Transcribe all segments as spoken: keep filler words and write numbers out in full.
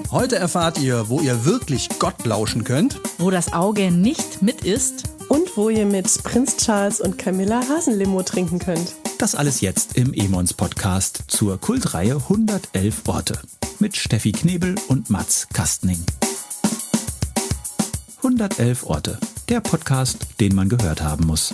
Heute erfahrt ihr, wo ihr wirklich Gott lauschen könnt. Wo das Auge nicht mit ist. Und wo ihr mit Prinz Charles und Camilla Hasenlimo trinken könnt. Das alles jetzt im Emons Podcast zur Kultreihe hundertelf Orte. Mit Steffi Knebel und Mats Kastning. hundertelf Orte. Der Podcast, den man gehört haben muss.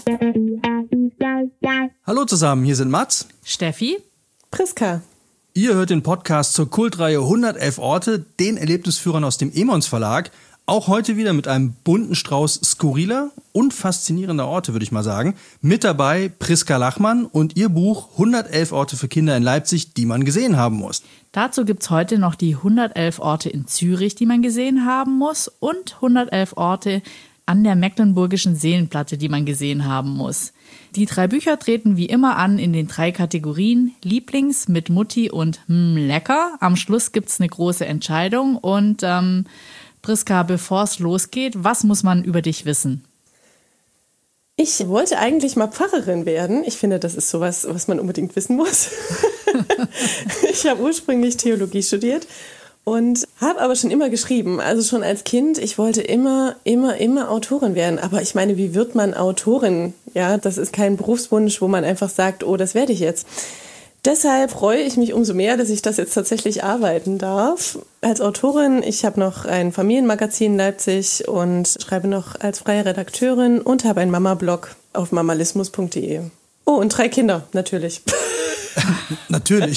Hallo zusammen, hier sind Mats, Steffi, Priska. Ihr hört den Podcast zur Kultreihe hundertelf Orte, den Erlebnisführern aus dem Emons Verlag. Auch heute wieder mit einem bunten Strauß skurriler und faszinierender Orte, würde ich mal sagen. Mit dabei Priska Lachmann und ihr Buch hundertelf Orte für Kinder in Leipzig, die man gesehen haben muss. Dazu gibt's heute noch die hundertelf Orte in Zürich, die man gesehen haben muss, und hundertelf Orte an der Mecklenburgischen Seenplatte, die man gesehen haben muss. Die drei Bücher treten wie immer an in den drei Kategorien Lieblings, mit Mutti und hm, lecker. Am Schluss gibt's eine große Entscheidung und ähm, Priska, bevor es losgeht, was muss man über dich wissen? Ich wollte eigentlich mal Pfarrerin werden. Ich finde, das ist sowas, was man unbedingt wissen muss. Ich habe ursprünglich Theologie studiert und habe aber schon immer geschrieben. Also schon als Kind, ich wollte immer, immer, immer Autorin werden. Aber ich meine, wie wird man Autorin? Ja, das ist kein Berufswunsch, wo man einfach sagt, oh, das werde ich jetzt. Deshalb freue ich mich umso mehr, dass ich das jetzt tatsächlich arbeiten darf. Als Autorin, ich habe noch ein Familienmagazin in Leipzig und schreibe noch als freie Redakteurin und habe einen Mama-Blog auf mamalismus punkt de. Oh, und drei Kinder, natürlich. Natürlich.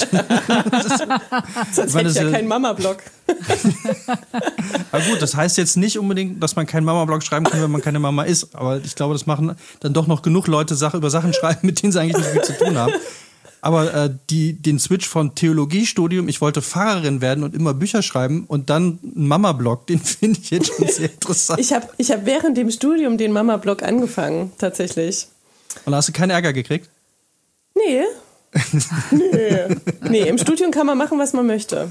Sonst hätte ich ja keinen Mama-Blog. Aber gut, das heißt jetzt nicht unbedingt, dass man keinen Mama-Blog schreiben kann, wenn man keine Mama ist. Aber ich glaube, das machen dann doch noch genug Leute Sache über Sachen schreiben, mit denen sie eigentlich nicht viel zu tun haben. Aber äh, die, den Switch von Theologiestudium, ich wollte Pfarrerin werden und immer Bücher schreiben und dann einen Mama-Blog, den finde ich jetzt schon sehr interessant. Ich habe ich hab während dem Studium den Mama-Blog angefangen, tatsächlich. Und hast du keinen Ärger gekriegt? Nee. nee. Nee, im Studium kann man machen, was man möchte.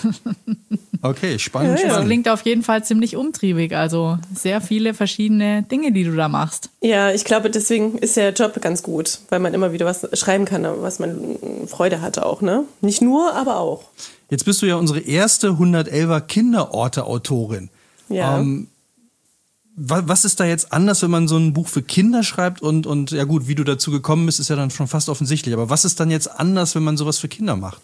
Okay, spannend, Ja, ja. Das klingt auf jeden Fall ziemlich umtriebig, also sehr viele verschiedene Dinge, die du da machst. Ja, ich glaube, deswegen ist der Job ganz gut, weil man immer wieder was schreiben kann, was man Freude hatte auch, ne? Nicht nur, aber auch. Jetzt bist du ja unsere erste hundertelfer Kinderorte-Autorin. Ja. Ähm, wa- was ist da jetzt anders, wenn man so ein Buch für Kinder schreibt? Und, und ja gut, wie du dazu gekommen bist, ist ja dann schon fast offensichtlich. Aber was ist dann jetzt anders, wenn man sowas für Kinder macht?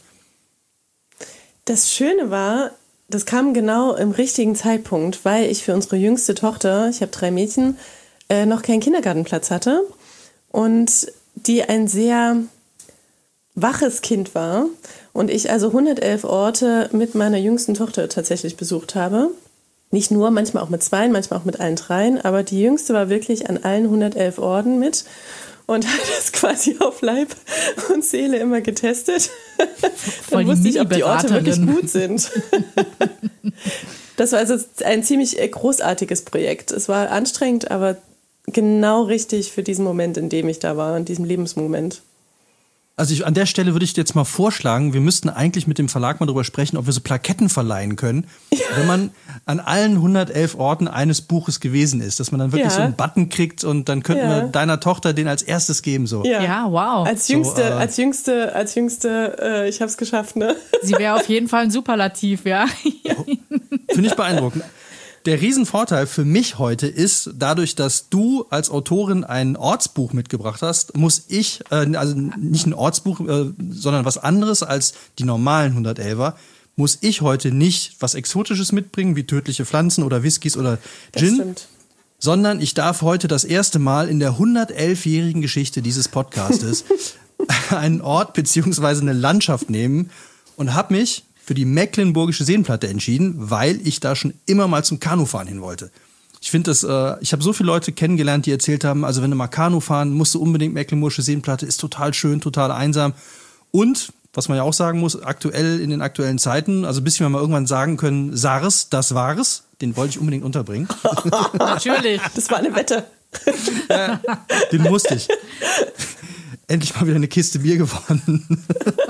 Das Schöne war, das kam genau im richtigen Zeitpunkt, weil ich für unsere jüngste Tochter, ich habe drei Mädchen, äh, noch keinen Kindergartenplatz hatte und die ein sehr waches Kind war und ich also hundertelf Orte mit meiner jüngsten Tochter tatsächlich besucht habe. Nicht nur, manchmal auch mit zweien, manchmal auch mit allen dreien, aber die jüngste war wirklich an allen hundertelf Orten mit und hat das quasi auf Leib und Seele immer getestet. Dann wusste ich, ob die Orte wirklich gut sind. Das war also ein ziemlich großartiges Projekt. Es war anstrengend, aber genau richtig für diesen Moment, in dem ich da war, in diesem Lebensmoment. Also ich, an der Stelle würde ich dir jetzt mal vorschlagen, wir müssten eigentlich mit dem Verlag mal darüber sprechen, ob wir so Plaketten verleihen können, ja. Wenn man an allen hundertelf Orten eines Buches gewesen ist, dass man dann wirklich ja. so einen Button kriegt und dann könnten ja. wir deiner Tochter den als erstes geben. So. Ja. Ja, wow. Als jüngste, so, äh, als jüngste, als jüngste, äh, ich hab's geschafft, ne? Sie wäre auf jeden Fall ein Superlativ, ja. Finde ich beeindruckend. Der Riesenvorteil für mich heute ist, dadurch, dass du als Autorin ein Ortsbuch mitgebracht hast, muss ich, äh, also nicht ein Ortsbuch, äh, sondern was anderes als die normalen hundertelfer, muss ich heute nicht was Exotisches mitbringen, wie tödliche Pflanzen oder Whiskys oder Gin, Das stimmt. sondern ich darf heute das erste Mal in der hundertelfjährigen Geschichte dieses Podcastes einen Ort beziehungsweise eine Landschaft nehmen und habe mich für die Mecklenburgische Seenplatte entschieden, weil ich da schon immer mal zum Kanufahren hin wollte. Ich finde das, äh, ich habe so viele Leute kennengelernt, die erzählt haben, also wenn du mal Kanu fahren, musst du unbedingt Mecklenburgische Seenplatte, ist total schön, total einsam. Und, was man ja auch sagen muss, aktuell in den aktuellen Zeiten, also bis wir mal irgendwann sagen können, SARS, das war's, den wollte ich unbedingt unterbringen. Natürlich. Das war eine Wette. äh, den musste ich. Endlich mal wieder eine Kiste Bier gewonnen.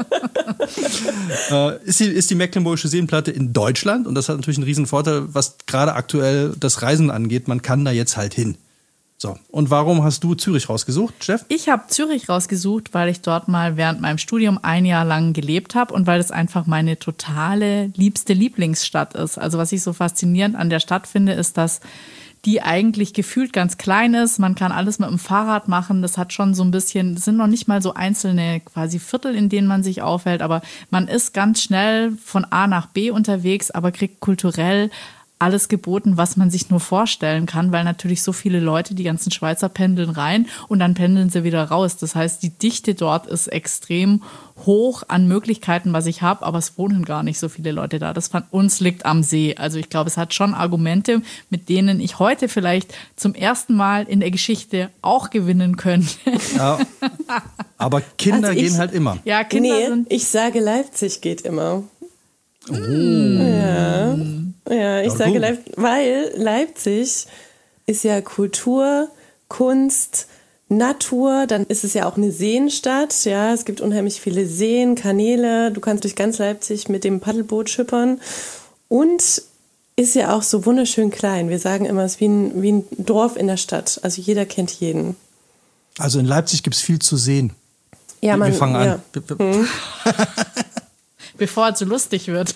äh, ist, die, ist die Mecklenburgische Seenplatte in Deutschland und das hat natürlich einen riesen Vorteil, was gerade aktuell das Reisen angeht. Man kann da jetzt halt hin. So, und warum hast du Zürich rausgesucht, Steff? Ich habe Zürich rausgesucht, weil ich dort mal während meinem Studium ein Jahr lang gelebt habe und weil es einfach meine totale liebste Lieblingsstadt ist. Also was ich so faszinierend an der Stadt finde, ist, dass die eigentlich gefühlt ganz klein ist. Man kann alles mit dem Fahrrad machen. Das hat schon so ein bisschen, das sind noch nicht mal so einzelne quasi Viertel, in denen man sich aufhält, aber man ist ganz schnell von A nach B unterwegs, aber kriegt kulturell alles geboten, was man sich nur vorstellen kann, weil natürlich so viele Leute, die ganzen Schweizer pendeln rein und dann pendeln sie wieder raus. Das heißt, die Dichte dort ist extrem hoch an Möglichkeiten, was ich habe, aber es wohnen gar nicht so viele Leute da. Das von uns liegt am See. Also ich glaube, es hat schon Argumente, mit denen ich heute vielleicht zum ersten Mal in der Geschichte auch gewinnen könnte. Ja, aber Kinder Also ich- gehen halt immer. Ja, Kinder Nee, sind... ich sage, Leipzig geht immer. Oh. Ja, ja ich Ja, sage gut. Leipzig, weil Leipzig ist ja Kultur, Kunst, Natur, dann ist es ja auch eine Seenstadt, ja, es gibt unheimlich viele Seen, Kanäle, du kannst durch ganz Leipzig mit dem Paddelboot schippern und ist ja auch so wunderschön klein. Wir sagen immer, es ist wie ein, wie ein Dorf in der Stadt, also jeder kennt jeden. Also in Leipzig gibt es viel zu sehen. Ja, Wir- man, Wir fangen ja. an. Wir- wir- Bevor es so lustig wird.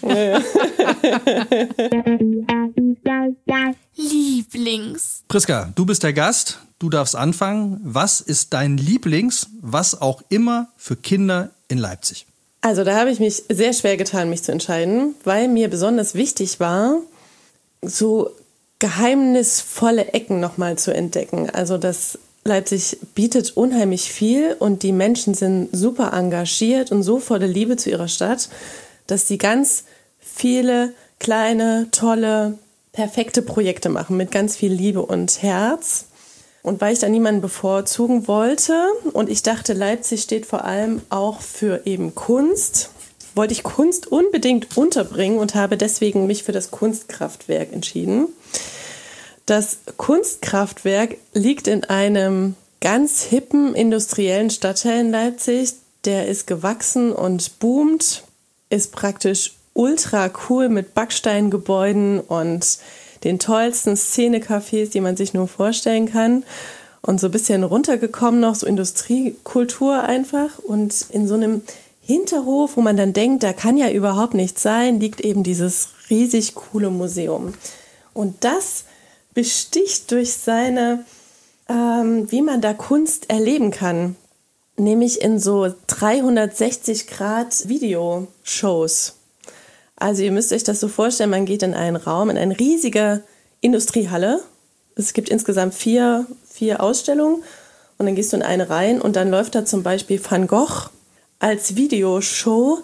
Lieblings. Priska, du bist der Gast, du darfst anfangen. Was ist dein Lieblings, was auch immer für Kinder in Leipzig? Also da habe ich mich sehr schwer getan, mich zu entscheiden, weil mir besonders wichtig war, so geheimnisvolle Ecken nochmal zu entdecken. Also das Leipzig bietet unheimlich viel und die Menschen sind super engagiert und so voller Liebe zu ihrer Stadt, dass die ganz viele kleine, tolle, perfekte Projekte machen mit ganz viel Liebe und Herz. Und weil ich da niemanden bevorzugen wollte und ich dachte, Leipzig steht vor allem auch für eben Kunst, wollte ich Kunst unbedingt unterbringen und habe deswegen mich für das Kunstkraftwerk entschieden. Das Kunstkraftwerk liegt in einem ganz hippen industriellen Stadtteil in Leipzig. Der ist gewachsen und boomt, ist praktisch ultra cool mit Backsteingebäuden und den tollsten Szenecafés, die man sich nur vorstellen kann. Und so ein bisschen runtergekommen noch, so Industriekultur einfach. Und in so einem Hinterhof, wo man dann denkt, da kann ja überhaupt nichts sein, liegt eben dieses riesig coole Museum. Und das besticht durch seine, ähm, wie man da Kunst erleben kann. Nämlich in so dreihundertsechzig Grad Videoshows. Also ihr müsst euch das so vorstellen, man geht in einen Raum, in eine riesige Industriehalle. Es gibt insgesamt vier, vier Ausstellungen und dann gehst du in eine rein und dann läuft da zum Beispiel Van Gogh als Videoshow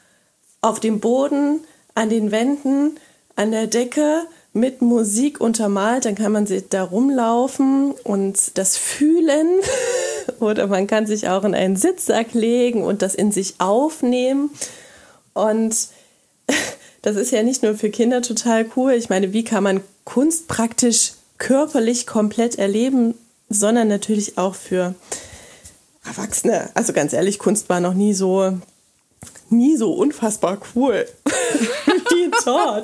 auf dem Boden, an den Wänden, an der Decke mit Musik untermalt. Dann kann man sich da rumlaufen und das fühlen oder man kann sich auch in einen Sitzsack legen und das in sich aufnehmen. Und das ist ja nicht nur für Kinder total cool. Ich meine, wie kann man Kunst praktisch körperlich komplett erleben, sondern natürlich auch für Erwachsene. Also ganz ehrlich, Kunst war noch nie so, nie so unfassbar cool wie dort.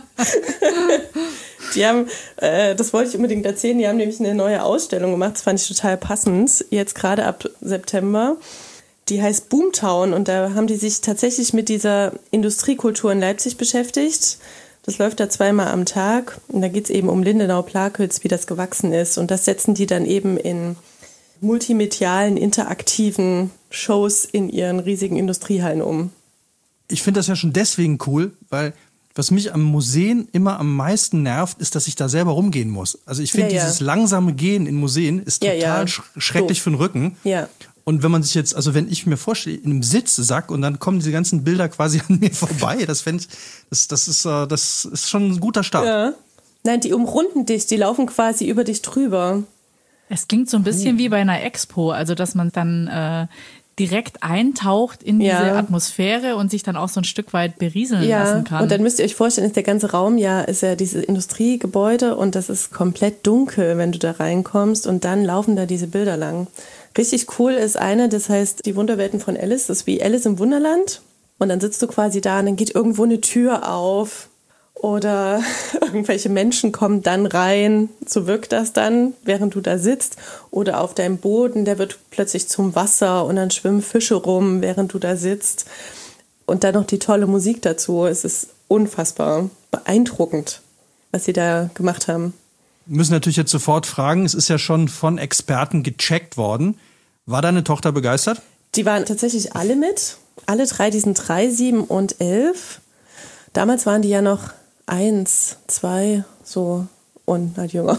Die haben, äh, das wollte ich unbedingt erzählen, die haben nämlich eine neue Ausstellung gemacht, das fand ich total passend, jetzt gerade ab September. Die heißt Boomtown und da haben die sich tatsächlich mit dieser Industriekultur in Leipzig beschäftigt. Das läuft da zweimal am Tag und da geht es eben um Lindenau-Plakütz, wie das gewachsen ist. Und das setzen die dann eben in multimedialen, interaktiven Shows in ihren riesigen Industriehallen um. Ich finde das ja schon deswegen cool, weil was mich am Museen immer am meisten nervt, ist, dass ich da selber rumgehen muss. Also ich finde, Ja, ja. dieses langsame Gehen in Museen ist Ja, total ja. sch schrecklich Doof. für den Rücken. Ja. Und wenn man sich jetzt, also wenn ich mir vorstelle, in einem Sitzsack und dann kommen diese ganzen Bilder quasi an mir vorbei, das fände ich, das, das ist, äh, das ist schon ein guter Start. Ja. Nein, die umrunden dich, die laufen quasi über dich drüber. Es klingt so ein bisschen wie bei einer Expo, also dass man dann äh, direkt eintaucht in diese Ja. Atmosphäre und sich dann auch so ein Stück weit berieseln lassen kann. Und dann müsst ihr euch vorstellen, ist der ganze Raum ja, ist ja dieses Industriegebäude und das ist komplett dunkel, wenn du da reinkommst und dann laufen da diese Bilder lang. Richtig cool ist eine, das heißt die Wunderwelten von Alice, das ist wie Alice im Wunderland und dann sitzt du quasi da und dann geht irgendwo eine Tür auf Oder irgendwelche Menschen kommen dann rein, so wirkt das dann, während du da sitzt. Oder auf deinem Boden, der wird plötzlich zum Wasser und dann schwimmen Fische rum, während du da sitzt. Und dann noch die tolle Musik dazu. Es ist unfassbar beeindruckend, was sie da gemacht haben. Wir müssen natürlich jetzt sofort fragen, es ist ja schon von Experten gecheckt worden. War deine Tochter begeistert? Die waren tatsächlich alle mit. Alle drei, die sind drei, sieben und elf. Damals waren die ja noch eins, zwei, so und halt jünger.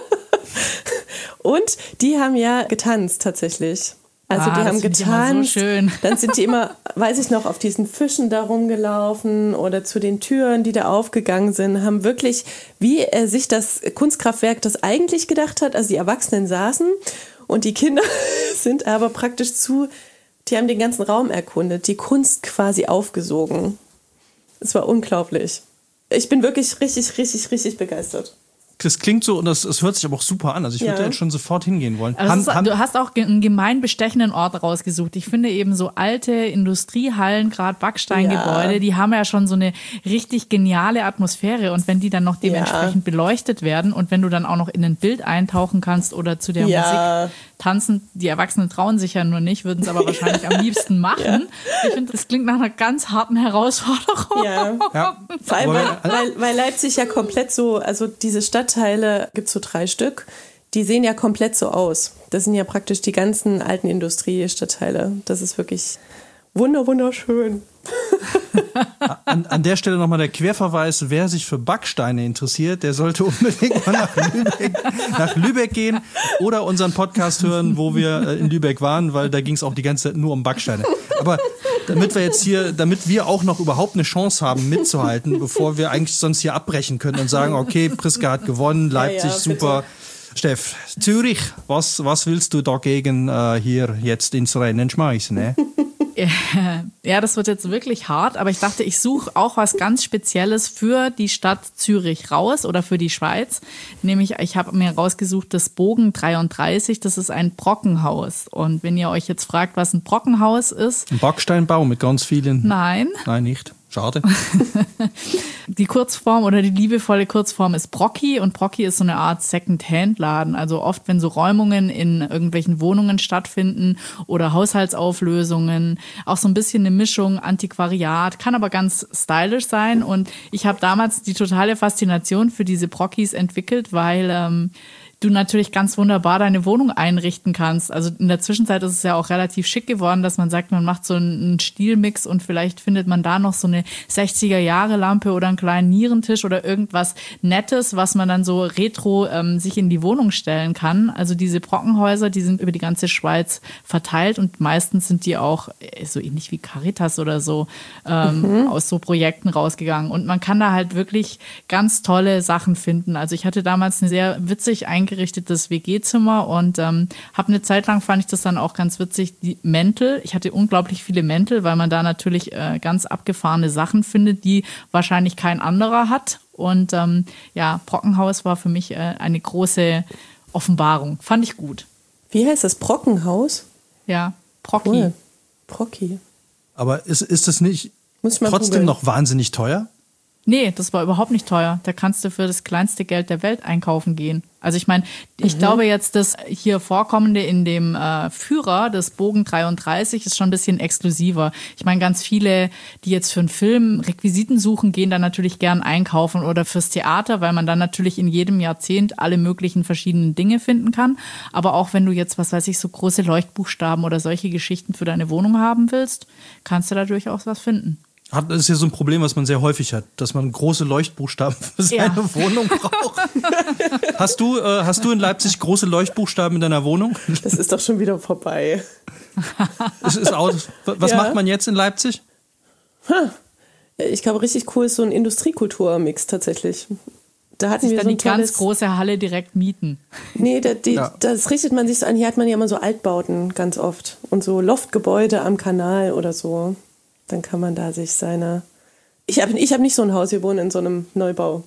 Und die haben ja getanzt tatsächlich. Also ah, die haben getanzt. So schön. Dann sind die immer, weiß ich noch, auf diesen Fischen da rumgelaufen oder zu den Türen, die da aufgegangen sind, haben wirklich, wie er sich das Kunstkraftwerk das eigentlich gedacht hat, also die Erwachsenen saßen und die Kinder sind aber praktisch zu, die haben den ganzen Raum erkundet, die Kunst quasi aufgesogen. Es war unglaublich. Ich bin wirklich richtig, richtig, richtig begeistert. Das klingt so und das, das hört sich aber auch super an. Also ich würde Ja. jetzt schon sofort hingehen wollen. Also Haben- es ist, haben- du hast auch ge- einen gemein bestechenden Ort rausgesucht. Ich finde eben so alte Industriehallen, gerade Backsteingebäude, Ja. die haben ja schon so eine richtig geniale Atmosphäre. Und wenn die dann noch dementsprechend beleuchtet werden und wenn du dann auch noch in ein Bild eintauchen kannst oder zu der Ja. Musik tanzen, die Erwachsenen trauen sich ja nur nicht, würden es aber wahrscheinlich am liebsten machen. Ich finde, das klingt nach einer ganz harten Herausforderung. Ja. ja. Vor allem, Aber- weil, weil, weil Leipzig ja komplett so, also diese Stadtteile, gibt es so drei Stück, die sehen ja komplett so aus. Das sind ja praktisch die ganzen alten Industriestadtteile. Das ist wirklich wunder, wunderschön. An, an der Stelle nochmal der Querverweis, wer sich für Backsteine interessiert, der sollte unbedingt mal nach Lübeck, nach Lübeck gehen oder unseren Podcast hören, wo wir äh, in Lübeck waren, weil da ging es auch die ganze Zeit nur um Backsteine. Aber damit wir jetzt hier, damit wir auch noch überhaupt eine Chance haben mitzuhalten, bevor wir eigentlich sonst hier abbrechen können und sagen, okay, Priska hat gewonnen, Leipzig, ja, super. Steff, Zürich, was, was willst du dagegen äh, hier jetzt ins Rennen schmeißen? Ne? Ja, das wird jetzt wirklich hart, aber ich dachte, ich suche auch was ganz Spezielles für die Stadt Zürich raus oder für die Schweiz. Nämlich, ich habe mir rausgesucht, das Bogen dreiunddreißig, das ist ein Brockenhaus. Und wenn ihr euch jetzt fragt, was ein Brockenhaus ist, Ein Backsteinbau mit ganz vielen. nein. Nein, nicht. Schade. Die Kurzform oder die liebevolle Kurzform ist Brocki und Brocki ist so eine Art Second-Hand-Laden. Also oft, wenn so Räumungen in irgendwelchen Wohnungen stattfinden oder Haushaltsauflösungen, auch so ein bisschen eine Mischung Antiquariat, kann aber ganz stylisch sein. Und ich habe damals die totale Faszination für diese Brockis entwickelt, weil ähm, du natürlich ganz wunderbar deine Wohnung einrichten kannst. Also in der Zwischenzeit ist es ja auch relativ schick geworden, dass man sagt, man macht so einen Stilmix und vielleicht findet man da noch so eine sechziger-Jahre-Lampe oder einen kleinen Nierentisch oder irgendwas Nettes, was man dann so retro ähm, sich in die Wohnung stellen kann. Also diese Brockenhäuser, die sind über die ganze Schweiz verteilt und meistens sind die auch äh, so ähnlich wie Caritas oder so ähm, mhm. aus so Projekten rausgegangen. Und man kann da halt wirklich ganz tolle Sachen finden. Also ich hatte damals eine sehr witzig eingerichtetes W G-Zimmer und ähm, habe eine Zeit lang, fand ich das dann auch ganz witzig, die Mäntel. Ich hatte unglaublich viele Mäntel, weil man da natürlich äh, ganz abgefahrene Sachen findet, die wahrscheinlich kein anderer hat. Und ähm, ja, Brockenhaus war für mich äh, eine große Offenbarung. Fand ich gut. Wie heißt das? Brockenhaus? Ja, Brocki. Cool. Brocki. Aber ist, ist das nicht Muss ich mal trotzdem googeln. noch wahnsinnig teuer? Nee, das war überhaupt nicht teuer. Da kannst du für das kleinste Geld der Welt einkaufen gehen. Also ich meine, ich mhm. glaube jetzt, das hier vorkommende in dem äh, Führer, das Bogen dreiunddreißig, ist schon ein bisschen exklusiver. Ich meine, ganz viele, die jetzt für einen Film Requisiten suchen, gehen dann natürlich gern einkaufen oder fürs Theater, weil man dann natürlich in jedem Jahrzehnt alle möglichen verschiedenen Dinge finden kann. Aber auch wenn du jetzt, was weiß ich, so große Leuchtbuchstaben oder solche Geschichten für deine Wohnung haben willst, kannst du da durchaus was finden. Das ist ja so ein Problem, was man sehr häufig hat, dass man große Leuchtbuchstaben für seine Ja. Wohnung braucht. Hast du, äh, hast du in Leipzig große Leuchtbuchstaben in deiner Wohnung? Das ist doch schon wieder vorbei. Es ist auch, was Ja. macht man jetzt in Leipzig? Ich glaube, richtig cool ist so ein Industriekultur-Mix tatsächlich. Da hatten Sich wir dann so ein die ganz tolles, große Halle direkt mieten. Nee, da, die, Ja. das richtet man sich so an. Hier hat man ja immer so Altbauten ganz oft. Und so Loftgebäude am Kanal oder so. Dann kann man da sich seine... Ich habe ich hab nicht so ein Haus, wir wohnen in so einem Neubau.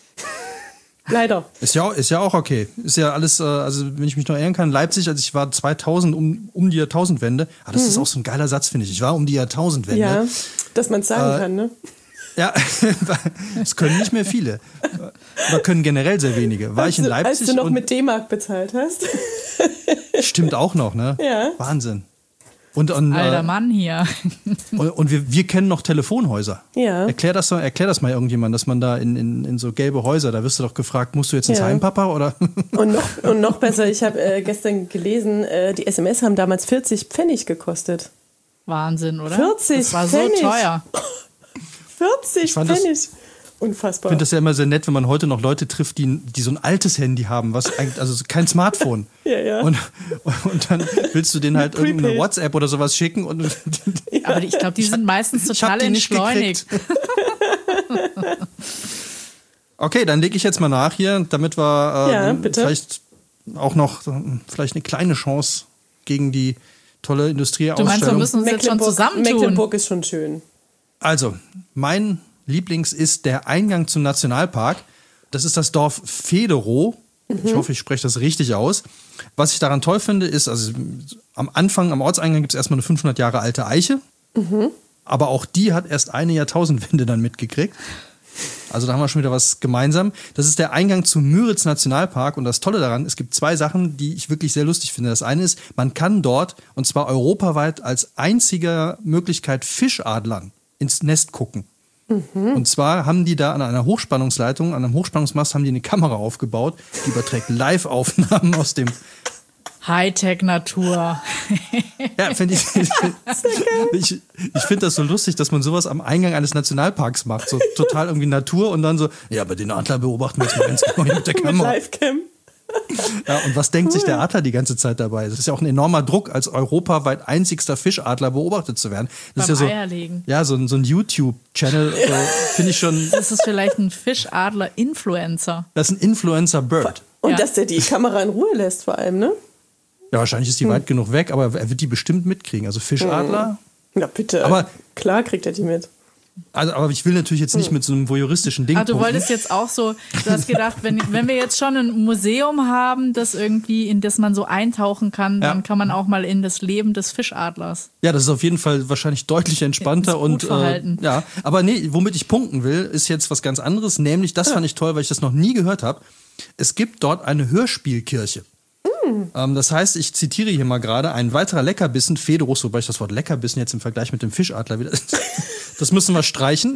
Leider. Ist ja, ist ja auch okay. Ist ja alles, äh, also wenn ich mich noch erinnern kann, Leipzig, als ich war zweitausend, um, um die Jahrtausendwende. Ah, das Mhm. ist auch so ein geiler Satz, finde ich. Ich war um die Jahrtausendwende. Ja, dass man es sagen Äh, kann, ne? Ja, es können nicht mehr viele. Oder können generell sehr wenige. War als ich in du, Leipzig. Als du noch und mit D-Mark bezahlt hast. Stimmt auch noch, ne? Ja. Wahnsinn. Und, und, Alter äh, Mann hier. und, und wir, wir kennen noch Telefonhäuser. Ja. Erklär das, erklär das mal irgendjemand, dass man da in, in, in so gelbe Häuser, da wirst du doch gefragt, musst du jetzt ins Ja. Heim, Papa? Oder? Und noch, und noch besser, ich habe äh, gestern gelesen, äh, die S M S haben damals vierzig Pfennig gekostet. Wahnsinn, oder? vierzig Das war Pfennig. so teuer. vierzig fand das- Pfennig. Unfassbar. Ich finde das ja immer sehr nett, wenn man heute noch Leute trifft, die, die so ein altes Handy haben, was eigentlich, also kein Smartphone. Ja, ja. Und, und dann willst du denen halt Prepaid. irgendeine WhatsApp oder sowas schicken und Aber die, ich glaube, die sind meistens ich hab total die nicht entschleunigt. Okay, dann lege ich jetzt mal nach hier, damit wir äh, Ja, bitte. vielleicht auch noch äh, vielleicht eine kleine Chance gegen die tolle Du meinst, wir Industrieausstellung. müssen uns jetzt schon zusammentun? Mecklenburg ist schon schön. Also, mein Lieblings ist der Eingang zum Nationalpark. Das ist das Dorf Federow. Ich hoffe, ich spreche das richtig aus. Was ich daran toll finde, ist, also am Anfang, am Ortseingang gibt es erstmal eine fünfhundert Jahre alte Eiche. Aber auch die hat erst eine Jahrtausendwende dann mitgekriegt. Also da haben wir schon wieder was gemeinsam. Das ist der Eingang zum Müritz Nationalpark. Und das Tolle daran, es gibt zwei Sachen, die ich wirklich sehr lustig finde. Das eine ist, man kann dort, und zwar europaweit als einzige Möglichkeit Fischadlern ins Nest gucken. Und zwar haben die da an einer Hochspannungsleitung, an einem Hochspannungsmast haben die eine Kamera aufgebaut, die überträgt Live-Aufnahmen aus dem... Hightech-Natur. Ja, finde ich... ich ich finde das so lustig, dass man sowas am Eingang eines Nationalparks macht. So total irgendwie Natur und dann so, ja, aber den Adler beobachten wir jetzt mal ganz genau hier mit der Mit Kamera. Livecam. Ja, und was denkt sich der Adler die ganze Zeit dabei? Das ist ja auch ein enormer Druck, als europaweit einzigster Fischadler beobachtet zu werden. Das Beim ist ja so, Eierlegen. ja, so ein, so ein YouTube-Channel, so, finde ich schon, Das ist vielleicht ein Fischadler-Influencer. das ist ein Influencer-Bird. Und Ja. dass der die Kamera in Ruhe lässt vor allem, ne? Ja, wahrscheinlich ist die weit genug weg, aber er wird die bestimmt mitkriegen. Also Fischadler. Na bitte. Aber- Klar kriegt er die mit. Also, aber ich will natürlich jetzt nicht mit so einem voyeuristischen Ding Ach, du punkten. wolltest jetzt auch so, du hast gedacht, wenn, wenn wir jetzt schon ein Museum haben, das irgendwie, in das man so eintauchen kann, Ja. dann kann man auch mal in das Leben des Fischadlers. Ja, das ist auf jeden Fall wahrscheinlich deutlich entspannter Ist gut und verhalten. Äh, ja, aber nee, womit ich punkten will, ist jetzt was ganz anderes, nämlich das fand ich toll, weil ich das noch nie gehört habe. Es gibt dort eine Hörspielkirche. Ähm, das heißt, ich zitiere hier mal gerade, ein weiterer Leckerbissen, Federow, wobei ich das Wort Leckerbissen jetzt im Vergleich mit dem Fischadler wieder, das müssen wir streichen.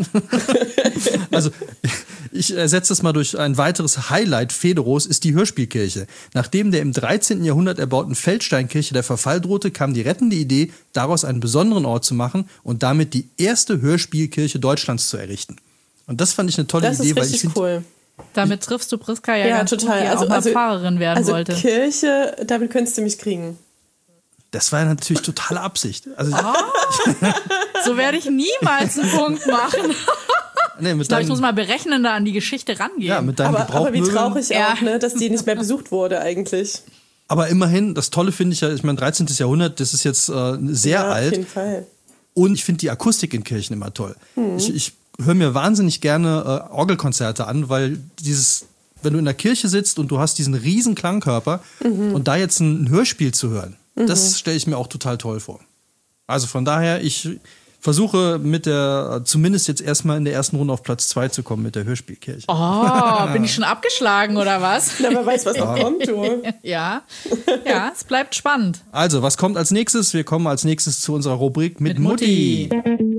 Also ich ersetze das mal durch ein weiteres Highlight Federows, ist die Hörspielkirche. Nachdem der im dreizehnten Jahrhundert erbauten Feldsteinkirche der Verfall drohte, kam die rettende Idee, daraus einen besonderen Ort zu machen und damit die erste Hörspielkirche Deutschlands zu errichten. Und das fand ich eine tolle Das Idee, ist weil ich richtig finde, cool. Damit triffst du Priska ja, Ja, ganz total. gut, die Also- auch mal also- Pfarrerin werden Also wollte. Kirche, damit könntest du mich kriegen. das war natürlich totale Absicht. Also, So werde ich niemals einen Punkt machen. nee, mit Ich glaube, ich deinen- muss mal berechnender an die Geschichte rangehen. ja, mit deinen Aber, aber wie Gebrauchmöbeln. traurig Ja. auch, ne, dass die nicht mehr besucht wurde eigentlich. Aber immerhin, das Tolle finde ich ja, ich meine, dreizehnten. Jahrhundert, das ist jetzt äh, sehr Ja, auf alt. jeden Fall. Und ich finde die Akustik in Kirchen immer toll. Ich, ich höre mir wahnsinnig gerne äh, Orgelkonzerte an, weil dieses, wenn du in der Kirche sitzt und du hast diesen riesen Klangkörper und da jetzt ein Hörspiel zu hören, das stelle ich mir auch total toll vor. Also von daher, ich versuche mit der, zumindest jetzt erstmal in der ersten Runde auf Platz zwei zu kommen mit der Hörspielkirche. Oh, bin ich schon abgeschlagen oder was? Na, wer weiß, was noch kommt, du. Ja, ja, es bleibt spannend. Also, was kommt als nächstes? Wir kommen als nächstes zu unserer Rubrik mit, Mutti.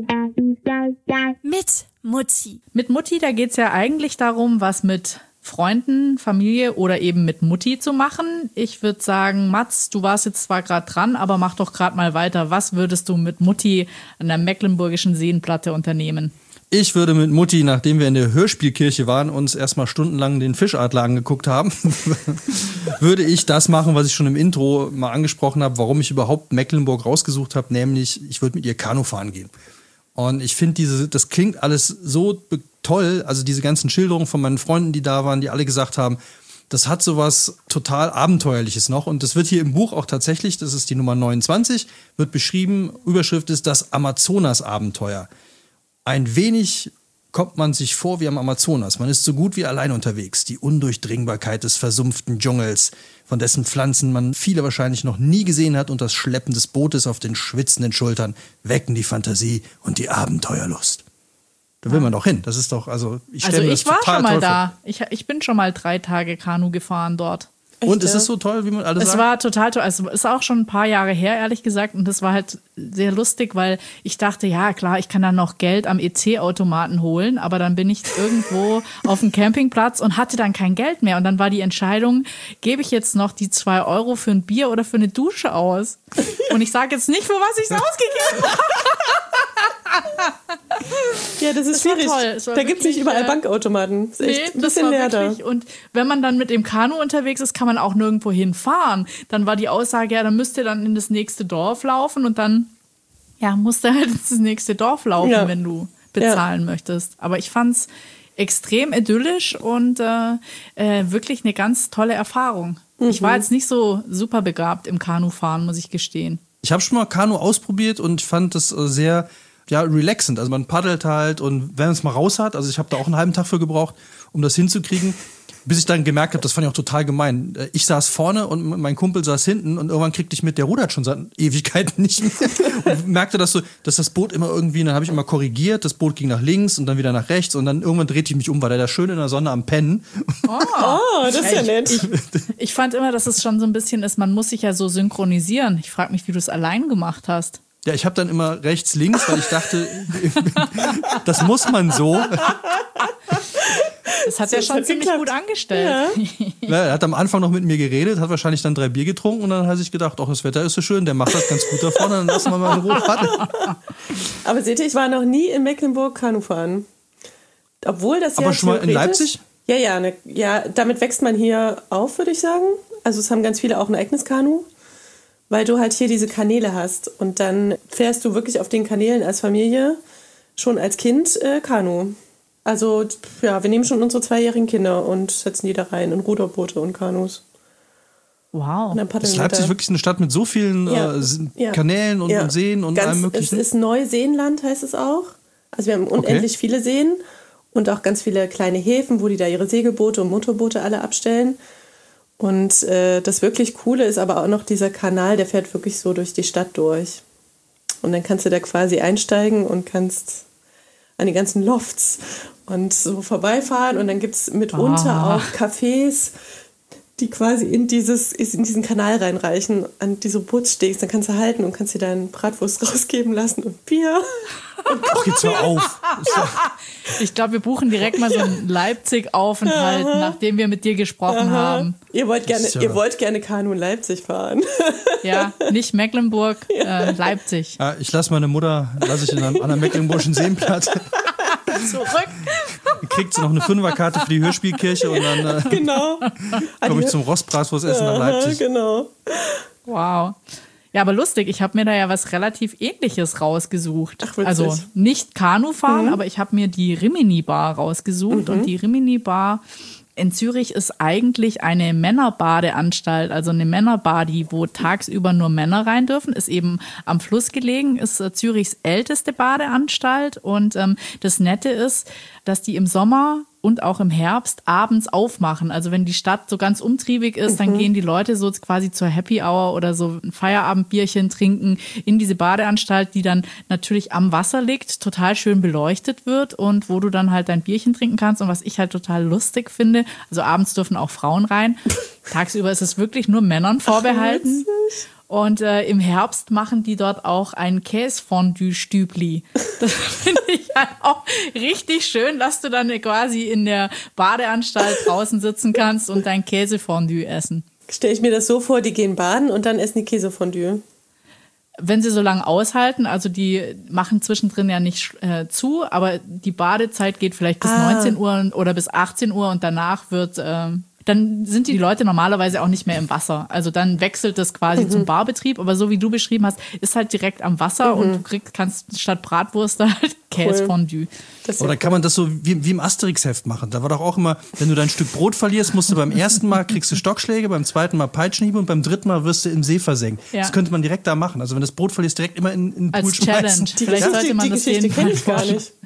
Mit Mutti. Mit Mutti, da geht es ja eigentlich darum, was mit Freunden, Familie oder eben mit Mutti zu machen. Ich würde sagen, Mats, du warst jetzt zwar gerade dran, aber mach doch gerade mal weiter. Was würdest du mit Mutti an der Mecklenburgischen Seenplatte unternehmen? Ich würde mit Mutti, nachdem wir in der Hörspielkirche waren, uns erstmal stundenlang den Fischadler angeguckt haben, würde ich das machen, was ich schon im Intro mal angesprochen habe, warum ich überhaupt Mecklenburg rausgesucht habe, nämlich ich würde mit ihr Kanu fahren gehen. Und ich finde, diese, das klingt alles so be- toll, also diese ganzen Schilderungen von meinen Freunden, die da waren, die alle gesagt haben, das hat sowas total Abenteuerliches noch. Und das wird hier im Buch auch tatsächlich, das ist die Nummer neunundzwanzig, wird beschrieben, Überschrift ist das Amazonas-Abenteuer. Ein wenig kommt man sich vor wie am Amazonas. Man ist so gut wie allein unterwegs. Die Undurchdringbarkeit des versumpften Dschungels, von dessen Pflanzen man viele wahrscheinlich noch nie gesehen hat, und das Schleppen des Bootes auf den schwitzenden Schultern wecken die Fantasie und die Abenteuerlust. Da will man doch hin. Das ist doch, also ich Also stelle mir ich das war total schon mal toll vor. da. Ich, ich bin schon mal drei Tage Kanu gefahren dort. Und Echt, ist ja? es so toll, wie man alle Es sagt? war total toll. Also, es ist auch schon ein paar Jahre her, ehrlich gesagt. Und das war halt sehr lustig, weil ich dachte, ja klar, ich kann dann noch Geld am E C-Automaten holen. Aber dann bin ich irgendwo auf dem Campingplatz und hatte dann kein Geld mehr. Und dann war die Entscheidung, gebe ich jetzt noch die zwei Euro für ein Bier oder für eine Dusche aus? Und ich sage jetzt nicht, für was ich es ausgegeben habe. Ja, das ist Es war schwierig. toll. Es war Da gibt es nicht wirklich, überall äh, Bankautomaten. Das ist echt ein das bisschen war leer da. wirklich. Und wenn man dann mit dem Kanu unterwegs ist, kann man auch nirgendwo hinfahren. Dann war die Aussage, ja, dann müsst ihr dann in das nächste Dorf laufen und dann, ja, musst du halt ins nächste Dorf laufen, Ja. wenn du bezahlen möchtest. Aber ich fand's extrem idyllisch und äh, äh, wirklich eine ganz tolle Erfahrung. Mhm. Ich war jetzt nicht so super begabt im Kanufahren, muss ich gestehen. Ich habe schon mal Kanu ausprobiert und fand das äh, sehr ja, relaxend. Also man paddelt halt und wenn man es mal raus hat, also ich habe da auch einen halben Tag für gebraucht, um das hinzukriegen, bis ich dann gemerkt habe, das fand ich auch total gemein. Ich saß vorne und mein Kumpel saß hinten und irgendwann kriegte ich mit, der rudert schon seit Ewigkeiten nicht mehr. Und merkte, dass, so, dass das Boot immer irgendwie, dann habe ich immer korrigiert, das Boot ging nach links und dann wieder nach rechts und dann irgendwann drehte ich mich um, war der da schön in der Sonne am Pennen. Oh, das ist ja nett. Ich, ich fand immer, dass es schon so ein bisschen ist, man muss sich ja so synchronisieren. Ich frage mich, wie du es allein gemacht hast. Ja, ich habe dann immer rechts, links, weil ich dachte, das muss man so. Das hat ja Das schon hat ziemlich geklappt. gut angestellt. Ja. Ja, er hat am Anfang noch mit mir geredet, hat wahrscheinlich dann drei Bier getrunken und dann habe ich gedacht, ach, das Wetter ist so schön, der macht das ganz gut da vorne, dann lassen wir mal in Ruhe paddeln. Aber seht ihr, ich war noch nie in Mecklenburg Kanu fahren. Obwohl das ja Aber schon mal in theoretisch- Leipzig? Ja, ja, ne, ja, damit wächst man hier auf, würde ich sagen. Also es haben ganz viele auch ein eigenes Kanu, weil du halt hier diese Kanäle hast. Und dann fährst du wirklich auf den Kanälen als Familie schon als Kind äh, Kanu. Also ja, wir nehmen schon unsere zweijährigen Kinder und setzen die da rein in Ruderboote und Kanus. Wow. Und dann paddeln Ist wir Leipzig da. wirklich eine Stadt mit so vielen Ja. äh, S- Ja. Kanälen und, Ja. und Seen und Ganz, allem es möglichen? ist Neuseenland, heißt es auch. Also wir haben unendlich viele Seen und auch ganz viele kleine Häfen, wo die da ihre Segelboote und Motorboote alle abstellen. Und äh, das wirklich Coole ist aber auch noch dieser Kanal, der fährt wirklich so durch die Stadt durch. Und dann kannst du da quasi einsteigen und kannst an die ganzen Lofts und so vorbeifahren. Und dann gibt es mitunter Ah. auch Cafés, die quasi in, dieses, in diesen Kanal reinreichen, an diese Bootsstegs. Dann kannst du halten und kannst dir deinen Bratwurst rausgeben lassen und Bier. Ach, geht's mal auf. Ist ja- Ich glaube, wir buchen direkt mal so einen Leipzig-Aufenthalt, nachdem wir mit dir gesprochen haben. Ihr wollt gerne, ist ja- ihr wollt gerne Kanu in Leipzig fahren. Ja, nicht Mecklenburg, äh, Leipzig. Ja, ich lasse meine Mutter, lasse ich in einem, an der Mecklenburgischen Seenplatte, Zurück. kriegt sie noch eine Fünferkarte für die Hörspielkirche und dann äh, Genau. komme ich zum Rostbratwurstessen nach Leipzig. Genau. Wow. Ja, aber lustig, ich habe mir da ja was relativ Ähnliches rausgesucht. Ach, witzig. also nicht Kanufahren, aber ich habe mir die Rimini Bar rausgesucht. Und die Rimini Bar in Zürich ist eigentlich eine Männerbadeanstalt, also eine Männerbadi, wo tagsüber nur Männer rein dürfen, ist eben am Fluss gelegen, ist äh, Zürichs älteste Badeanstalt. Und ähm, das Nette ist, dass die im Sommer und auch im Herbst abends aufmachen. Also wenn die Stadt so ganz umtriebig ist, dann gehen die Leute so quasi zur Happy Hour oder so ein Feierabendbierchen trinken in diese Badeanstalt, die dann natürlich am Wasser liegt, total schön beleuchtet wird und wo du dann halt dein Bierchen trinken kannst. Und was ich halt total lustig finde, also abends dürfen auch Frauen rein. Tagsüber ist es wirklich nur Männern vorbehalten. Und äh, im Herbst machen die dort auch ein Käsefondue-Stübli. Das finde ich halt auch richtig schön, dass du dann quasi in der Badeanstalt draußen sitzen kannst und dein Käsefondue essen. Stelle ich mir das so vor, die gehen baden und dann essen die Käsefondue. Wenn sie so lange aushalten, also die machen zwischendrin ja nicht äh, zu, aber die Badezeit geht vielleicht bis Ah. neunzehn Uhr oder bis achtzehn Uhr und danach wird... Ähm, dann sind die Leute normalerweise auch nicht mehr im Wasser. Also dann wechselt das quasi Mhm. zum Barbetrieb. Aber so wie du beschrieben hast, ist halt direkt am Wasser Mhm. und du kriegst, kannst statt Bratwurst halt Käsefondue. Das ist Aber ja dann kann man das so wie, wie im Asterix-Heft machen. Da war doch auch immer, wenn du dein Stück Brot verlierst, musst du beim ersten Mal kriegst du Stockschläge, beim zweiten Mal Peitschenhiebe und beim dritten Mal wirst du im See versenkt. Ja. Das könnte man direkt da machen. Also wenn du das Brot verlierst, direkt immer in, in den Pool Als schmeißen. Challenge. Die Vielleicht Geschichte, sollte man die das Geschichte denen kenne mal ich gar vorstellen. nicht.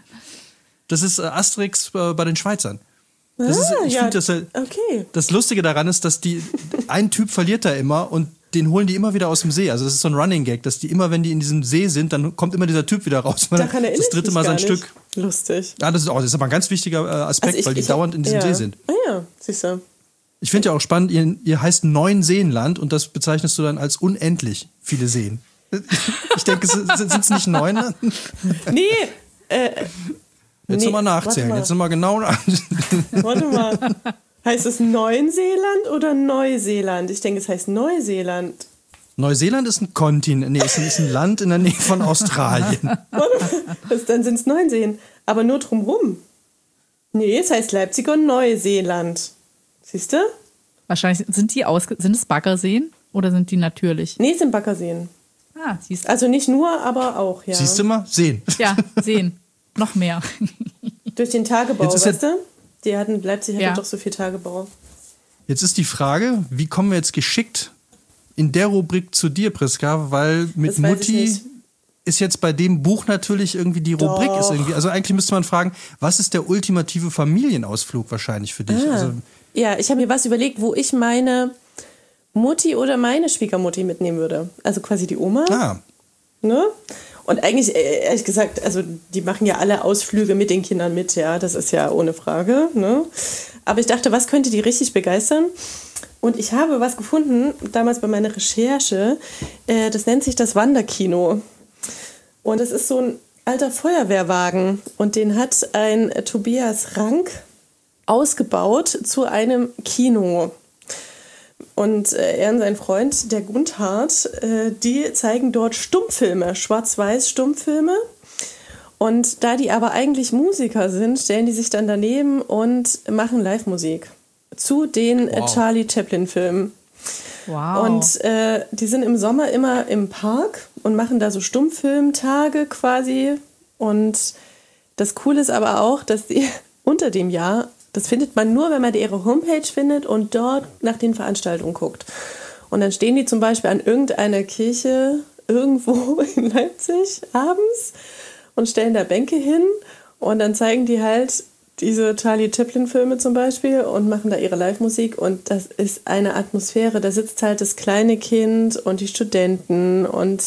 Das ist äh, Asterix äh, bei den Schweizern. Das ist, Ah, ich ja, finde, das, äh, okay. das Lustige daran ist, dass die ein Typ verliert da immer und den holen die immer wieder aus dem See. Also das ist so ein Running Gag, dass die immer, wenn die in diesem See sind, dann kommt immer dieser Typ wieder raus. Da kann er das dritte Mal sein nicht. Stück. Lustig. Ja, das ist, auch, das ist aber ein ganz wichtiger äh, Aspekt, Also ich, weil die ich, dauernd in diesem ja. See sind. Ah ja, siehst du. Ich finde ja auch spannend, ihr, ihr heißt Neuenseenland und das bezeichnest du dann als unendlich viele Seen. Ich denke, sind es nicht neun? Nee, äh, Jetzt nee, nochmal nachzählen, mal. jetzt nochmal genau. Warte mal. Heißt es Neuseeland oder Neuseeland? Ich denke, es heißt Neuseeland. Neuseeland ist ein Kontinent, nee, ist ein, ist ein Land in der Nähe von Australien. Warte mal. Das, dann sind es neun Seen. Aber nur drumrum. Nee, es heißt Leipzig und Neuseeland. Siehst du? Wahrscheinlich sind die aus, sind es Baggerseen oder sind die natürlich? Nee, es sind Baggerseen. Ah, siehst du. Also nicht nur, aber auch, ja. Siehst du mal? Seen. Ja, Seen. Noch mehr. Durch den Tagebau, Jetzt ist weißt du? Die hatten, Leipzig hat Ja. doch so viel Tagebau. Jetzt ist die Frage, wie kommen wir jetzt geschickt in der Rubrik zu dir, Priska? Weil mit Das weiß ich Mutti nicht. ist jetzt bei dem Buch natürlich irgendwie die Rubrik Doch. ist irgendwie. Also eigentlich müsste man fragen, was ist der ultimative Familienausflug wahrscheinlich für dich? Ah. Also, Ja, ich habe mir was überlegt, wo ich meine Mutti oder meine Schwiegermutti mitnehmen würde. Also quasi die Oma. ah, Ne? Und eigentlich, äh, ehrlich gesagt, also die machen ja alle Ausflüge mit den Kindern mit, ja, das ist ja ohne Frage. Ne? Aber ich dachte, was könnte die richtig begeistern? Und ich habe was gefunden, damals bei meiner Recherche, äh, das nennt sich das Wanderkino. Und das ist so ein alter Feuerwehrwagen und den hat ein äh, Tobias Rank ausgebaut zu einem Kino. Und äh, er und sein Freund, der Gundhard, äh, die zeigen dort Stummfilme, Schwarz-Weiß-Stummfilme. Und da die aber eigentlich Musiker sind, stellen die sich dann daneben und machen Live-Musik zu den äh, Wow. Charlie Chaplin-Filmen. Wow. Und äh, die sind im Sommer immer im Park und machen da so Stummfilmtage quasi. Und das Coole ist aber auch, dass die unter dem Jahr, das findet man nur, wenn man ihre Homepage findet und dort nach den Veranstaltungen guckt. Und dann stehen die zum Beispiel an irgendeiner Kirche irgendwo in Leipzig abends und stellen da Bänke hin und dann zeigen die halt diese Charlie Chaplin-Filme zum Beispiel und machen da ihre Live-Musik und das ist eine Atmosphäre. Da sitzt halt das kleine Kind und die Studenten und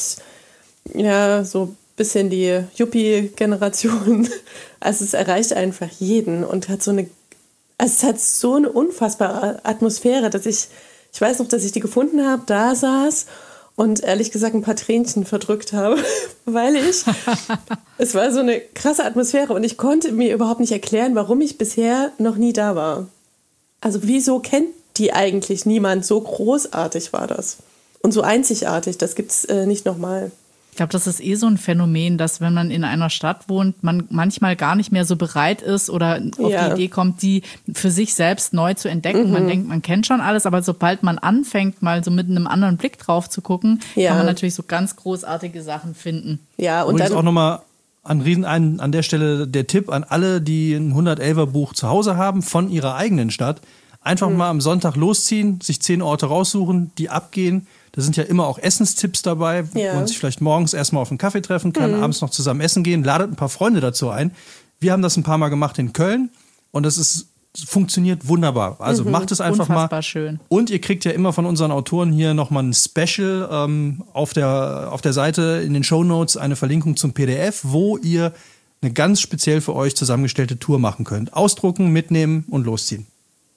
ja, so ein bisschen die Yuppie-Generation. Also es erreicht einfach jeden und hat so eine, also es hat so eine unfassbare Atmosphäre, dass ich, ich weiß noch, dass ich die gefunden habe, da saß und ehrlich gesagt ein paar Tränchen verdrückt habe, weil ich, es war so eine krasse Atmosphäre und ich konnte mir überhaupt nicht erklären, warum ich bisher noch nie da war. Also wieso kennt die eigentlich niemand? So großartig war das. Und so einzigartig, das gibt's äh, nicht nochmal. Ich glaube, das ist eh so ein Phänomen, dass wenn man in einer Stadt wohnt, man manchmal gar nicht mehr so bereit ist oder auf Ja. die Idee kommt, die für sich selbst neu zu entdecken. Man denkt, man kennt schon alles, aber sobald man anfängt, mal so mit einem anderen Blick drauf zu gucken, Ja. kann man natürlich so ganz großartige Sachen finden. Ja, und übrigens dann auch nochmal an, Riesen- an, an der Stelle der Tipp an alle, die ein hundertelfer Buch zu Hause haben von ihrer eigenen Stadt. Einfach Mhm. mal am Sonntag losziehen, sich zehn Orte raussuchen, die abgehen. Da sind ja immer auch Essenstipps dabei, Ja. wo man sich vielleicht morgens erstmal auf einen Kaffee treffen kann, abends noch zusammen essen gehen, ladet ein paar Freunde dazu ein. Wir haben das ein paar Mal gemacht in Köln und das ist, funktioniert wunderbar. Also macht es einfach Unfassbar mal. schön. Und ihr kriegt ja immer von unseren Autoren hier nochmal ein Special ähm, auf, der, auf der Seite in den Shownotes, eine Verlinkung zum P D F, wo ihr eine ganz speziell für euch zusammengestellte Tour machen könnt. Ausdrucken, mitnehmen und losziehen.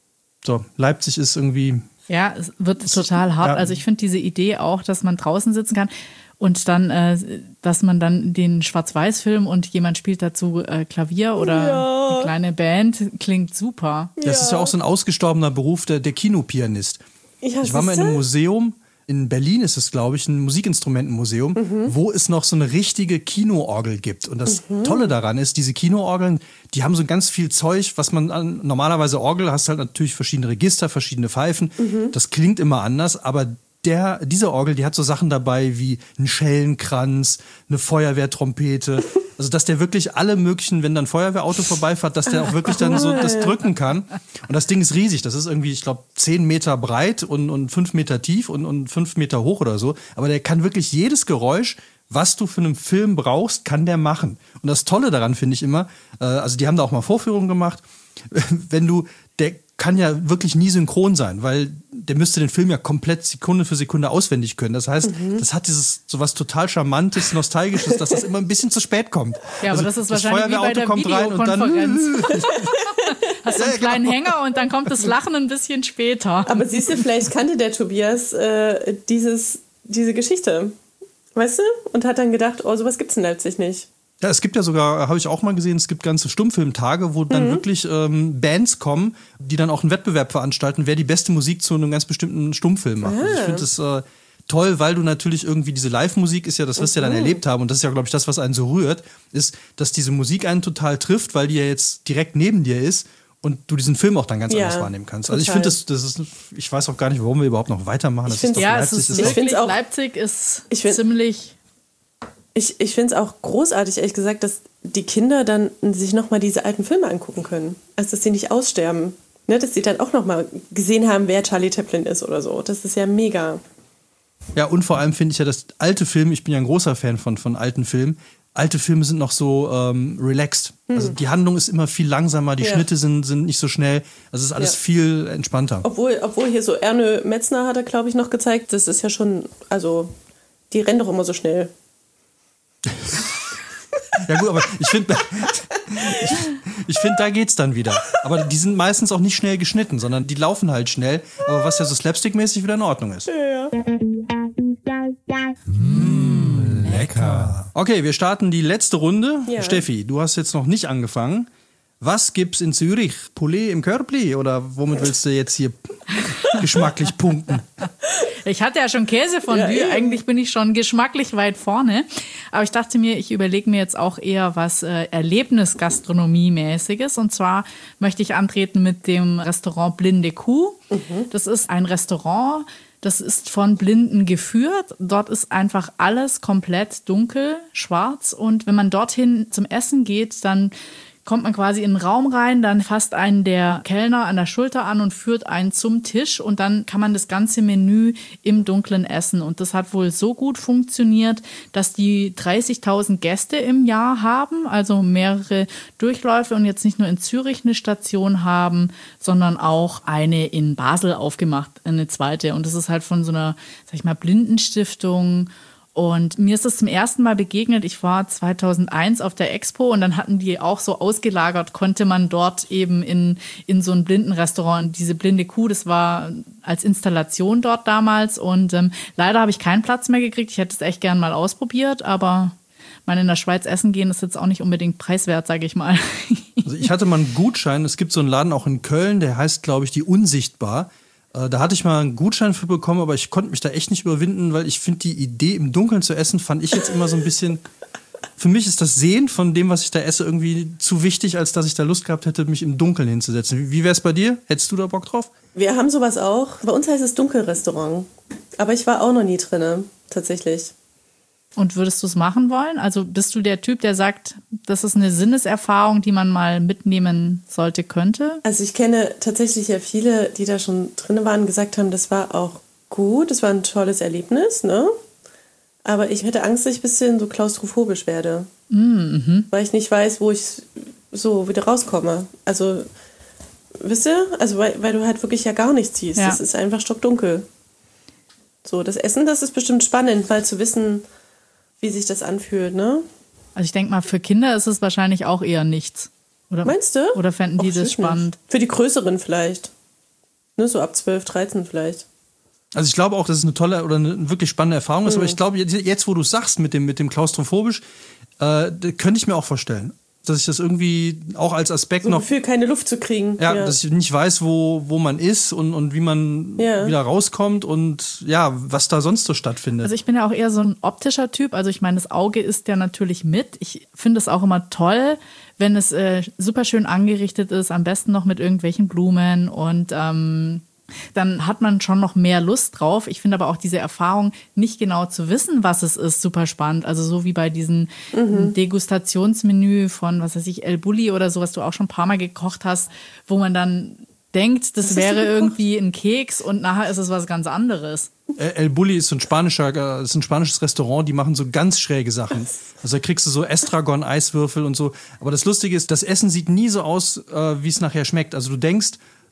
So, Leipzig ist irgendwie... Ja, es wird total hart. ja. Also ich finde diese Idee auch, dass man draußen sitzen kann und dann, äh, dass man dann den Schwarz-Weiß-Film und jemand spielt dazu äh, Klavier oder Ja. eine kleine Band, klingt super. Das ist ja auch so ein ausgestorbener Beruf, der, der Kinopianist. Ja, Ich war mal in einem siehste? Museum, in Berlin ist es, glaube ich, ein Musikinstrumentenmuseum, wo es noch so eine richtige Kinoorgel gibt. Und das Tolle daran ist, diese Kinoorgeln, die haben so ganz viel Zeug, was man an, normalerweise Orgel, hast halt natürlich verschiedene Register, verschiedene Pfeifen. Das klingt immer anders, aber der, diese Orgel, die hat so Sachen dabei wie einen Schellenkranz, eine Feuerwehrtrompete. Also, dass der wirklich alle möglichen, wenn dann ein Feuerwehrauto vorbeifährt, dass der auch wirklich dann so das drücken kann. Und das Ding ist riesig. Das ist irgendwie, ich glaube, zehn Meter breit und, und fünf Meter tief und, und fünf Meter hoch oder so. Aber der kann wirklich jedes Geräusch, was du für einen Film brauchst, kann der machen. Und das Tolle daran finde ich immer, äh, also die haben da auch mal Vorführungen gemacht, wenn du, der kann ja wirklich nie synchron sein, weil der müsste den Film ja komplett Sekunde für Sekunde auswendig können. Das heißt, mhm. das hat dieses sowas total Charmantes, Nostalgisches, dass das immer ein bisschen zu spät kommt. Ja, aber also, das ist wahrscheinlich wie bei der Videokonferenz. Hast du einen kleinen ja, genau. Hänger und dann kommt das Lachen ein bisschen später. Aber siehst du, vielleicht kannte der Tobias äh, dieses, diese Geschichte, weißt du? Und hat dann gedacht, oh, sowas gibt's in Leipzig nicht. Ja, es gibt ja sogar, habe ich auch mal gesehen, es gibt ganze Stummfilmtage, wo dann mhm. wirklich ähm, Bands kommen, die dann auch einen Wettbewerb veranstalten, wer die beste Musik zu einem ganz bestimmten Stummfilm macht. Ah. Also ich finde das äh, toll, weil du natürlich irgendwie diese Live-Musik ist ja, das wirst du mhm. ja dann erlebt haben und das ist ja, glaube ich, das, was einen so rührt, ist, dass diese Musik einen total trifft, weil die ja jetzt direkt neben dir ist und du diesen Film auch dann ganz ja, anders wahrnehmen kannst. Also total. Ich finde das, das ist, ich weiß auch gar nicht, warum wir überhaupt noch weitermachen. Das ich finde, ja, Leipzig, es ist, ist wirklich, auch, Leipzig ist ich find, ziemlich... Ich, ich finde es auch großartig, ehrlich gesagt, dass die Kinder dann sich nochmal diese alten Filme angucken können. Also, dass sie nicht aussterben. Ne? Dass sie dann auch nochmal gesehen haben, wer Charlie Chaplin ist oder so. Das ist ja mega. Ja, und vor allem finde ich ja, dass alte Filme, ich bin ja ein großer Fan von, von alten Filmen, alte Filme sind noch so ähm, relaxed. Hm. Also die Handlung ist immer viel langsamer, die ja. Schnitte sind, sind nicht so schnell. Also es ist alles ja. viel entspannter. Obwohl, obwohl hier so Erne Metzner hat er, glaube ich, noch gezeigt, das ist ja schon, also die rennen doch immer so schnell. Ja gut, aber ich finde, ich, ich finde, da geht's dann wieder. Aber die sind meistens auch nicht schnell geschnitten, sondern die laufen halt schnell. Aber was ja so slapstick-mäßig wieder in Ordnung ist. Ja. Mmh, lecker. Okay, wir starten die letzte Runde. Ja. Steffi, du hast jetzt noch nicht angefangen. Was gibt's in Zürich? Poulet im Körbli? Oder womit willst du jetzt hier geschmacklich punkten? Ich hatte ja schon Käsefondue, ja, eigentlich bin ich schon geschmacklich weit vorne. Aber ich dachte mir, ich überlege mir jetzt auch eher was äh, Erlebnis-Gastronomie-mäßiges. Und zwar möchte ich antreten mit dem Restaurant Blinde Kuh. Mhm. Das ist ein Restaurant, das ist von Blinden geführt. Dort ist einfach alles komplett dunkel, schwarz. Und wenn man dorthin zum Essen geht, dann kommt man quasi in den Raum rein, dann fasst einen der Kellner an der Schulter an und führt einen zum Tisch und dann kann man das ganze Menü im Dunkeln essen. Und das hat wohl so gut funktioniert, dass die dreißigtausend Gäste im Jahr haben, also mehrere Durchläufe und jetzt nicht nur in Zürich eine Station haben, sondern auch eine in Basel aufgemacht, eine zweite. Und das ist halt von so einer, sag ich mal, Blindenstiftung. Und mir ist das zum ersten Mal begegnet. Ich war zweitausendeins auf der Expo und dann hatten die auch so ausgelagert, konnte man dort eben in, in so ein Blindenrestaurant, diese blinde Kuh, das war als Installation dort damals. Und ähm, leider habe ich keinen Platz mehr gekriegt. Ich hätte es echt gern mal ausprobiert, aber mal in der Schweiz essen gehen ist jetzt auch nicht unbedingt preiswert, sage ich mal. Also ich hatte mal einen Gutschein. Es gibt so einen Laden auch in Köln, der heißt, glaube ich, die Unsichtbar. Da hatte ich mal einen Gutschein für bekommen, aber ich konnte mich da echt nicht überwinden, weil ich finde, die Idee, im Dunkeln zu essen, fand ich jetzt immer so ein bisschen... Für mich ist das Sehen von dem, was ich da esse, irgendwie zu wichtig, als dass ich da Lust gehabt hätte, mich im Dunkeln hinzusetzen. Wie wäre es bei dir? Hättest du da Bock drauf? Wir haben sowas auch. Bei uns heißt es Dunkelrestaurant. Aber ich war auch noch nie drin, tatsächlich. Und würdest du es machen wollen? Also bist du der Typ, der sagt, das ist eine Sinneserfahrung, die man mal mitnehmen sollte, könnte? Also ich kenne tatsächlich ja viele, die da schon drin waren, gesagt haben, das war auch gut, das war ein tolles Erlebnis, ne? Aber ich hätte Angst, dass ich ein bisschen so klaustrophobisch werde. Mhm. Weil ich nicht weiß, wo ich so wieder rauskomme. Also, wisst ihr? Also weil, weil du halt wirklich ja gar nichts siehst. Ja. Das ist einfach stockdunkel. So, das Essen, das ist bestimmt spannend, mal zu wissen, wie sich das anfühlt, ne? Also ich denke mal, für Kinder ist es wahrscheinlich auch eher nichts. Oder, meinst du? Oder fänden die Och, das spannend? Nicht. Für die Größeren vielleicht. Ne, so ab zwölf, dreizehn vielleicht. Also ich glaube auch, dass es eine tolle oder eine wirklich spannende Erfahrung ist. Mhm. Aber ich glaube, jetzt, wo du es sagst mit dem, mit dem klaustrophobisch, äh, könnte ich mir auch vorstellen, dass ich das irgendwie auch als Aspekt so noch... ein Gefühl, keine Luft zu kriegen. Ja, ja, dass ich nicht weiß, wo, wo man ist und, und wie man ja. wieder rauskommt und ja, was da sonst so stattfindet. Also ich bin ja auch eher so ein optischer Typ. Also ich meine, das Auge ist ja natürlich mit. Ich finde es auch immer toll, wenn es äh, super schön angerichtet ist, am besten noch mit irgendwelchen Blumen und... Ähm, dann hat man schon noch mehr Lust drauf. Ich finde aber auch diese Erfahrung, nicht genau zu wissen, was es ist, super spannend. Also so wie bei diesem mhm. Degustationsmenü von, was weiß ich, El Bulli oder so, was du auch schon ein paar Mal gekocht hast, wo man dann denkt, das wäre irgendwie ein Keks und nachher ist es was ganz anderes. El Bulli ist so ein spanischer, ist ein spanisches Restaurant, die machen so ganz schräge Sachen. Also da kriegst du so Estragon-Eiswürfel und so. Aber das Lustige ist, das Essen sieht nie so aus, äh, wie es nachher schmeckt. Also du denkst,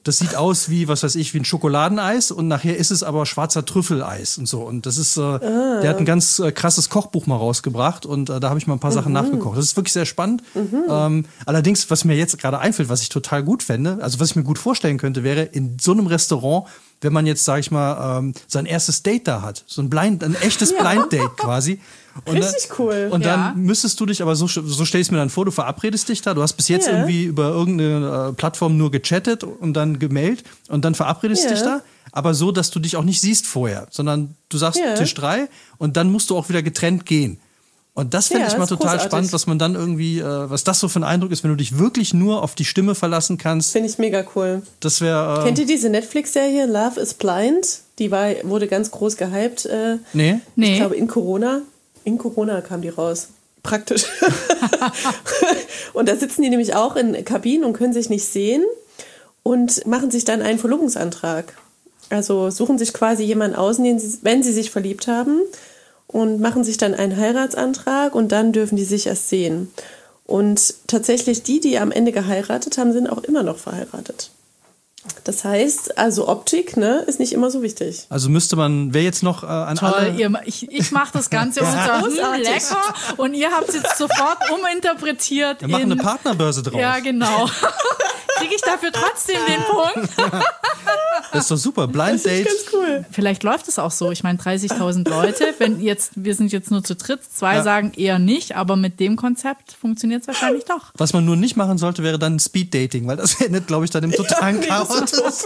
das sieht aus wie, was weiß ich, wie ein Schokoladeneis und nachher ist es aber schwarzer Trüffeleis und so. Und das ist, äh, ah. der hat ein ganz äh, krasses Kochbuch mal rausgebracht und äh, da habe ich mal ein paar mhm. Sachen nachgekocht. Das ist wirklich sehr spannend. Mhm. Ähm, allerdings, was mir jetzt gerade einfällt, was ich total gut fände, also was ich mir gut vorstellen könnte, wäre in so einem Restaurant, wenn man jetzt, sag ich mal, ähm, sein erstes Date da hat. So ein Blind, ein echtes ja. Blind-Date quasi. Und Richtig dann, cool. Und dann ja. müsstest du dich, aber so, so stell ich es mir dann vor, du verabredest dich da, du hast bis jetzt yeah. irgendwie über irgendeine äh, Plattform nur gechattet und dann gemailt und dann verabredest yeah. dich da, aber so, dass du dich auch nicht siehst vorher, sondern du sagst yeah. Tisch drei und dann musst du auch wieder getrennt gehen. Und das fände ja, ich mal total großartig. spannend, was man dann irgendwie, äh, was das so für ein Eindruck ist, wenn du dich wirklich nur auf die Stimme verlassen kannst. Finde ich mega cool. Das wäre. Äh, Kennt ihr diese Netflix-Serie Love is Blind? Die war, wurde ganz groß gehypt. Äh, nee. nee. Ich glaube in Corona. In Corona kam die raus. Praktisch. Und da sitzen die nämlich auch in Kabinen und können sich nicht sehen und machen sich dann einen Verlobungsantrag. Also suchen sich quasi jemanden aus, wenn sie sich verliebt haben und machen sich dann einen Heiratsantrag und dann dürfen die sich erst sehen. Und tatsächlich die, die am Ende geheiratet haben, sind auch immer noch verheiratet. Das heißt, also Optik, ne, ist nicht immer so wichtig. Also müsste man, wer jetzt noch äh, an Toll, alle... ihr, ich, ich mache das Ganze unter hm, lecker und ihr habt es jetzt sofort uminterpretiert. Wir machen in, eine Partnerbörse draus. Ja, genau. Kriege ich dafür trotzdem den Punkt? Das ist doch super, Blind Date. Das ist ganz cool. Vielleicht läuft es auch so. Ich meine, dreißigtausend Leute, wenn jetzt, wir sind jetzt nur zu dritt, zwei ja. sagen eher nicht, aber mit dem Konzept funktioniert es wahrscheinlich doch. Was man nur nicht machen sollte, wäre dann Speed Dating, weil das endet, glaube ich, dann im totalen ja, Chaos. Nee, das,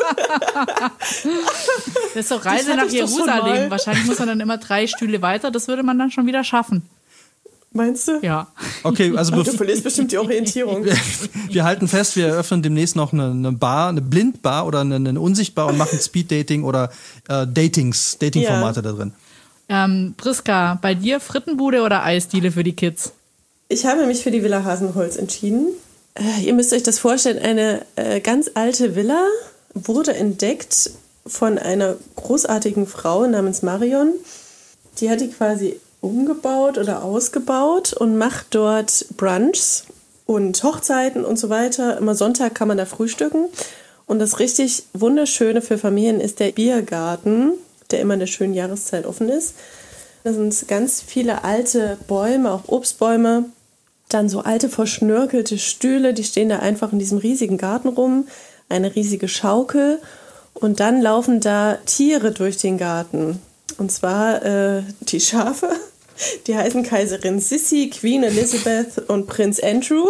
das ist doch Reise nach Jerusalem. Wahrscheinlich muss man dann immer drei Stühle weiter. Das würde man dann schon wieder schaffen. Meinst du? Ja. Okay, also du verlierst bestimmt die Orientierung. Wir, wir halten fest, wir eröffnen demnächst noch eine, eine Bar, eine Blindbar oder eine, eine Unsichtbar und machen Speed-Dating oder äh, Datings, Dating-Formate ja. da drin. Ähm, Priska, bei dir Frittenbude oder Eisdiele für die Kids? Ich habe mich für die Villa Hasenholz entschieden. Äh, ihr müsst euch das vorstellen, eine äh, ganz alte Villa wurde entdeckt von einer großartigen Frau namens Marion. Die hat die quasi umgebaut oder ausgebaut und macht dort Brunchs und Hochzeiten und so weiter. Immer Sonntag kann man da frühstücken. Und das richtig Wunderschöne für Familien ist der Biergarten, der immer in der schönen Jahreszeit offen ist. Da sind ganz viele alte Bäume, auch Obstbäume. Dann so alte verschnörkelte Stühle, die stehen da einfach in diesem riesigen Garten rum. Eine riesige Schaukel. Und dann laufen da Tiere durch den Garten. Und zwar äh, die Schafe, die heißen Kaiserin Sissi, Queen Elizabeth und Prinz Andrew.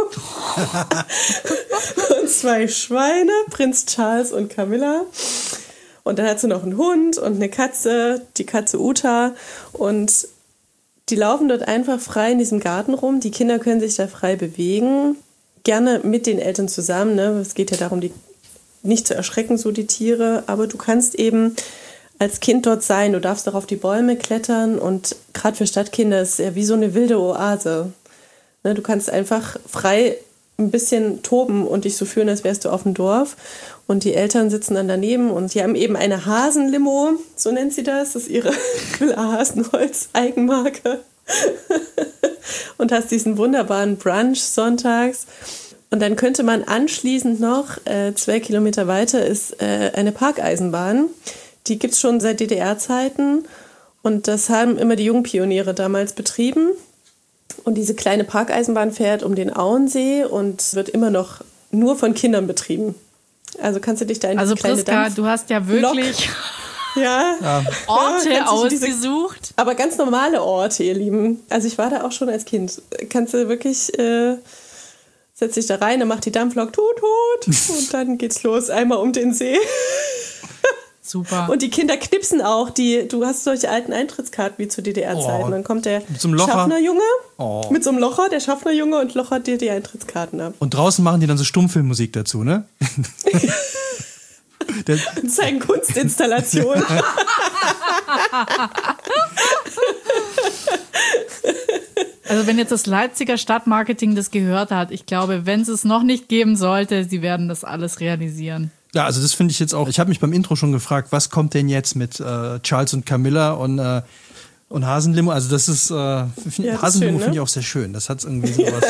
Und zwei Schweine, Prinz Charles und Camilla. Und dann hat sie noch einen Hund und eine Katze, die Katze Uta. Und die laufen dort einfach frei in diesem Garten rum. Die Kinder können sich da frei bewegen. Gerne mit den Eltern zusammen. Ne? Es geht ja darum, die nicht zu erschrecken, so die Tiere. Aber du kannst eben als Kind dort sein. Du darfst auch auf die Bäume klettern und gerade für Stadtkinder ist es ja wie so eine wilde Oase. Ne, du kannst einfach frei ein bisschen toben und dich so fühlen, als wärst du auf dem Dorf. Und die Eltern sitzen dann daneben und die haben eben eine Hasenlimo, so nennt sie das. Das ist ihre Villa Hasenholz Eigenmarke. Und hast diesen wunderbaren Brunch sonntags. Und dann könnte man anschließend noch, äh, zwei Kilometer weiter ist äh, eine Parkeisenbahn. Die gibt es schon seit D D R-Zeiten und das haben immer die Jungpioniere damals betrieben. Und diese kleine Parkeisenbahn fährt um den Auensee und wird immer noch nur von Kindern betrieben. Also kannst du dich da in also diese kleine Priska, Dampf- du hast ja wirklich ja. Ja. Orte ja, ausgesucht. Diese, aber ganz normale Orte, ihr Lieben. Also ich war da auch schon als Kind. Kannst du wirklich, äh, setz dich da rein, dann macht die Dampflok tut, tut und dann geht's los, einmal um den See. Super. Und die Kinder knipsen auch. Die, du hast solche alten Eintrittskarten wie zu D D R-Zeiten. Oh, dann kommt der mit so einem Locher. Schaffnerjunge Oh. mit so einem Locher, der Schaffnerjunge und lochert dir die Eintrittskarten ab. Und draußen machen die dann so Stummfilmmusik dazu, ne? Das zeigen Kunstinstallationen. Also wenn jetzt das Leipziger Stadtmarketing das gehört hat, ich glaube, wenn es es noch nicht geben sollte, sie werden das alles realisieren. Ja, also das finde ich jetzt auch, ich habe mich beim Intro schon gefragt, was kommt denn jetzt mit äh, Charles und Camilla und, äh, und Hasenlimo? Also das ist, äh, find, Ja, das Hasenlimo schön, ne? finde ich auch sehr schön. Das hat irgendwie sowas.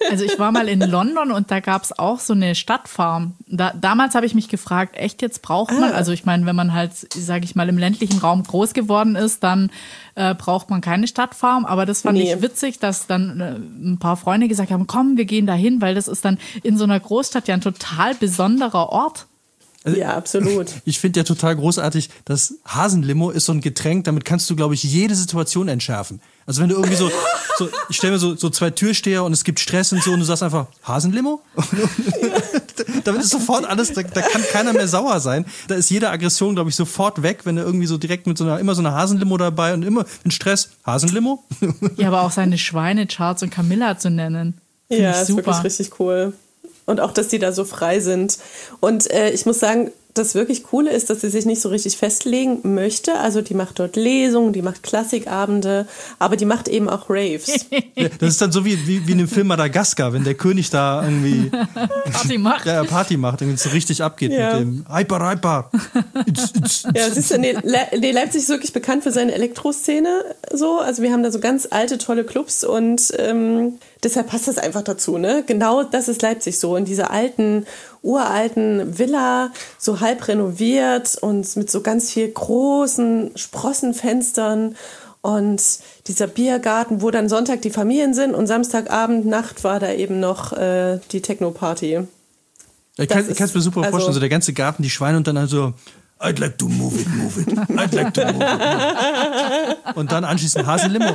Also ich war mal in London und da gab es auch so eine Stadtfarm. Da, damals habe ich mich gefragt, echt jetzt braucht man, ah. also ich meine, wenn man halt, sage ich mal, im ländlichen Raum groß geworden ist, dann äh, braucht man keine Stadtfarm. Aber das fand nee. ich witzig, dass dann äh, ein paar Freunde gesagt haben, komm, wir gehen da hin, weil das ist dann in so einer Großstadt ja ein total besonderer Ort. Also, ja, absolut. Ich finde ja total großartig, das Hasenlimo ist so ein Getränk, damit kannst du, glaube ich, jede Situation entschärfen. Also wenn du irgendwie so, so ich stelle mir so, so zwei Türsteher und es gibt Stress und so und du sagst einfach, Hasenlimo? Damit ist sofort alles, da, da kann keiner mehr sauer sein. Da ist jede Aggression, glaube ich, sofort weg, wenn du irgendwie so direkt mit so einer, immer so einer Hasenlimo dabei und immer in Stress, Hasenlimo? Ja, aber auch seine Schweine, Charles und Camilla zu nennen. Ja, ist super. Wirklich richtig cool. Und auch, dass die da so frei sind. Und äh, ich muss sagen, das wirklich Coole ist, dass sie sich nicht so richtig festlegen möchte. Also die macht dort Lesungen, die macht Klassikabende, aber die macht eben auch Raves. Ja, das ist dann so wie, wie, wie in dem Film Madagaskar, wenn der König da irgendwie Party macht. Ja, Party macht, wenn es so richtig abgeht ja. mit dem Hyper, Hyper. It's, it's, it's. Ja, siehst du, nee, Le- nee, Leipzig ist wirklich bekannt für seine Elektroszene. So. Also wir haben da so ganz alte, tolle Clubs und ähm, deshalb passt das einfach dazu. Ne? Genau das ist Leipzig so. In dieser alten, uralten Villa, so halb renoviert und mit so ganz viel großen Sprossenfenstern und dieser Biergarten, wo dann Sonntag die Familien sind und Samstagabend, Nacht war da eben noch äh, die Techno-Party. Ich kann es mir super also, vorstellen, so der ganze Garten, die Schweine und dann also I'd like to move it, move it. I'd like to move it. Move it. Und dann anschließend Hasenlimo.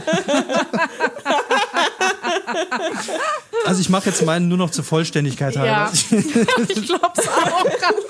Also ich mache jetzt meinen nur noch zur Vollständigkeit halber. Ja, ich glaub's auch.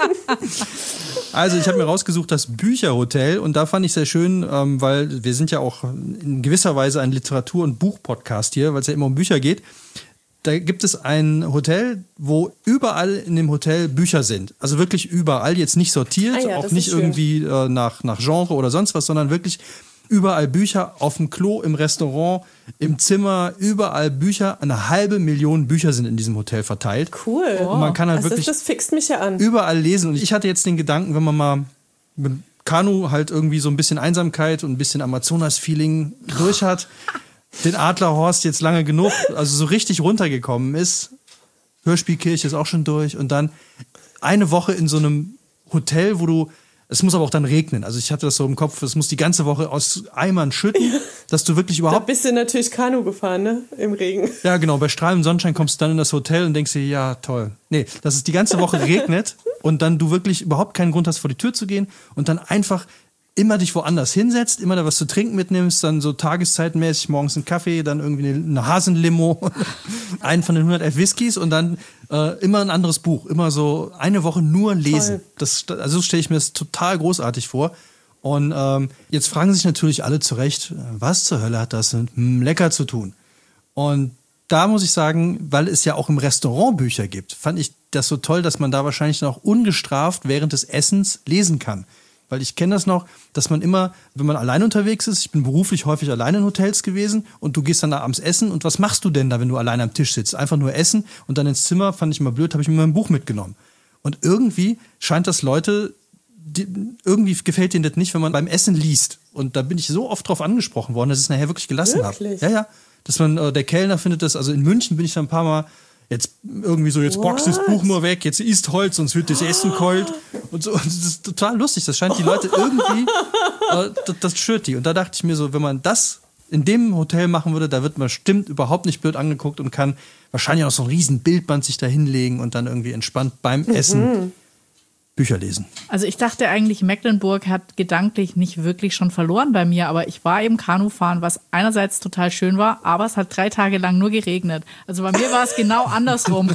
Also ich habe mir rausgesucht das Bücherhotel und da fand ich sehr schön, ähm, weil wir sind ja auch in gewisser Weise ein Literatur- und Buch-Podcast hier, weil es ja immer um Bücher geht. Da gibt es ein Hotel, wo überall in dem Hotel Bücher sind. Also wirklich überall, jetzt nicht sortiert, ah ja, auch nicht irgendwie äh, nach, nach Genre oder sonst was, sondern wirklich überall Bücher, auf dem Klo, im Restaurant, im Zimmer, überall Bücher. Eine halbe Million Bücher sind in diesem Hotel verteilt. Cool. Und man kann halt also wirklich das fixt mich ja an. Überall lesen. Und ich hatte jetzt den Gedanken, wenn man mal mit Kanu halt irgendwie so ein bisschen Einsamkeit und ein bisschen Amazonas-Feeling durch hat, den Adlerhorst jetzt lange genug, also so richtig runtergekommen ist, Hörspielkirche ist auch schon durch und dann eine Woche in so einem Hotel, wo du, es muss aber auch dann regnen, also ich hatte das so im Kopf, es muss die ganze Woche aus Eimern schütten, dass du wirklich überhaupt... Da bist du natürlich Kanu gefahren, ne, im Regen. Ja genau, bei strahlendem Sonnenschein kommst du dann in das Hotel und denkst dir, ja toll. Nee, dass es die ganze Woche regnet und dann du wirklich überhaupt keinen Grund hast, vor die Tür zu gehen und dann einfach immer dich woanders hinsetzt, immer da was zu trinken mitnimmst, dann so tageszeitmäßig morgens einen Kaffee, dann irgendwie eine, eine Hasenlimo, einen von den hundertelf Whiskys und dann äh, immer ein anderes Buch, immer so eine Woche nur lesen. Das, also so stelle ich mir das total großartig vor. Und ähm, jetzt fragen sich natürlich alle zu Recht, was zur Hölle hat das mit hm, lecker zu tun? Und da muss ich sagen, weil es ja auch im Restaurant Bücher gibt, fand ich das so toll, dass man da wahrscheinlich noch ungestraft während des Essens lesen kann. Weil ich kenne das noch, dass man immer, wenn man allein unterwegs ist, ich bin beruflich häufig allein in Hotels gewesen und du gehst dann da abends essen und was machst du denn da, wenn du allein am Tisch sitzt? Einfach nur essen und dann ins Zimmer, fand ich immer blöd, habe ich mir mein Buch mitgenommen. Und irgendwie scheint das Leute, die, irgendwie gefällt denen das nicht, wenn man beim Essen liest. Und da bin ich so oft drauf angesprochen worden, dass ich es nachher wirklich gelassen habe. Ja, ja. Dass man, äh, der Kellner findet das, also in München bin ich da ein paar Mal jetzt irgendwie so, jetzt boxt das Buch nur weg, jetzt isst Holz, sonst wird das Essen kalt. Und so. Und das ist total lustig. Das scheint die Leute irgendwie, äh, das, das stört die. Und da dachte ich mir so, wenn man das in dem Hotel machen würde, da wird man bestimmt überhaupt nicht blöd angeguckt und kann wahrscheinlich auch so ein riesen Bildband sich da hinlegen und dann irgendwie entspannt beim Essen mhm. Bücher lesen. Also ich dachte eigentlich, Mecklenburg hat gedanklich nicht wirklich schon verloren bei mir, aber ich war eben Kanufahren, was einerseits total schön war, aber es hat drei Tage lang nur geregnet. Also bei mir war es genau andersrum.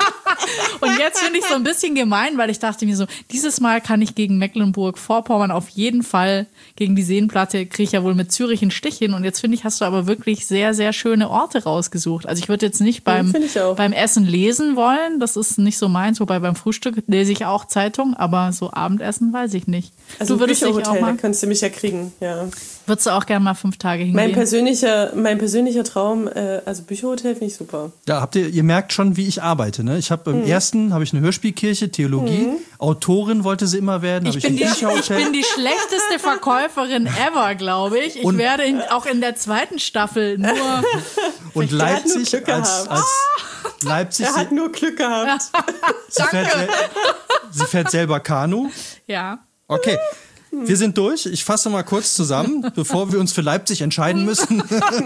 Und jetzt finde ich es so ein bisschen gemein, weil ich dachte mir so, dieses Mal kann ich gegen Mecklenburg-Vorpommern auf jeden Fall gegen die Seenplatte, kriege ich ja wohl mit Zürich einen Stich hin. Und jetzt finde ich, hast du aber wirklich sehr, sehr schöne Orte rausgesucht. Also ich würde jetzt nicht beim, beim Essen lesen wollen, das ist nicht so meins, wobei beim Frühstück lese ich auch Zeitung, aber so Abendessen weiß ich nicht. Also du würdest dich auch mal, da könntest du mich ja kriegen, ja. Würdest du auch gerne mal fünf Tage hingehen? Mein persönlicher, mein persönlicher Traum, äh, also Bücherhotel finde ich super. Ja, habt ihr, ihr merkt schon, wie ich arbeite, ne? Ich habe im mhm. ersten habe ich eine Hörspielkirche, Theologie, mhm. Autorin wollte sie immer werden. Ich, ich, bin die, ich bin die schlechteste Verkäuferin ever, glaube ich. Ich und werde in, auch in der zweiten Staffel nur... Und Leipzig als, als, Leipzig. Er hat nur Glück gehabt. Sie fährt, sel- sie fährt selber Kanu. Ja. Okay, wir sind durch. Ich fasse mal kurz zusammen, bevor wir uns für Leipzig entscheiden müssen.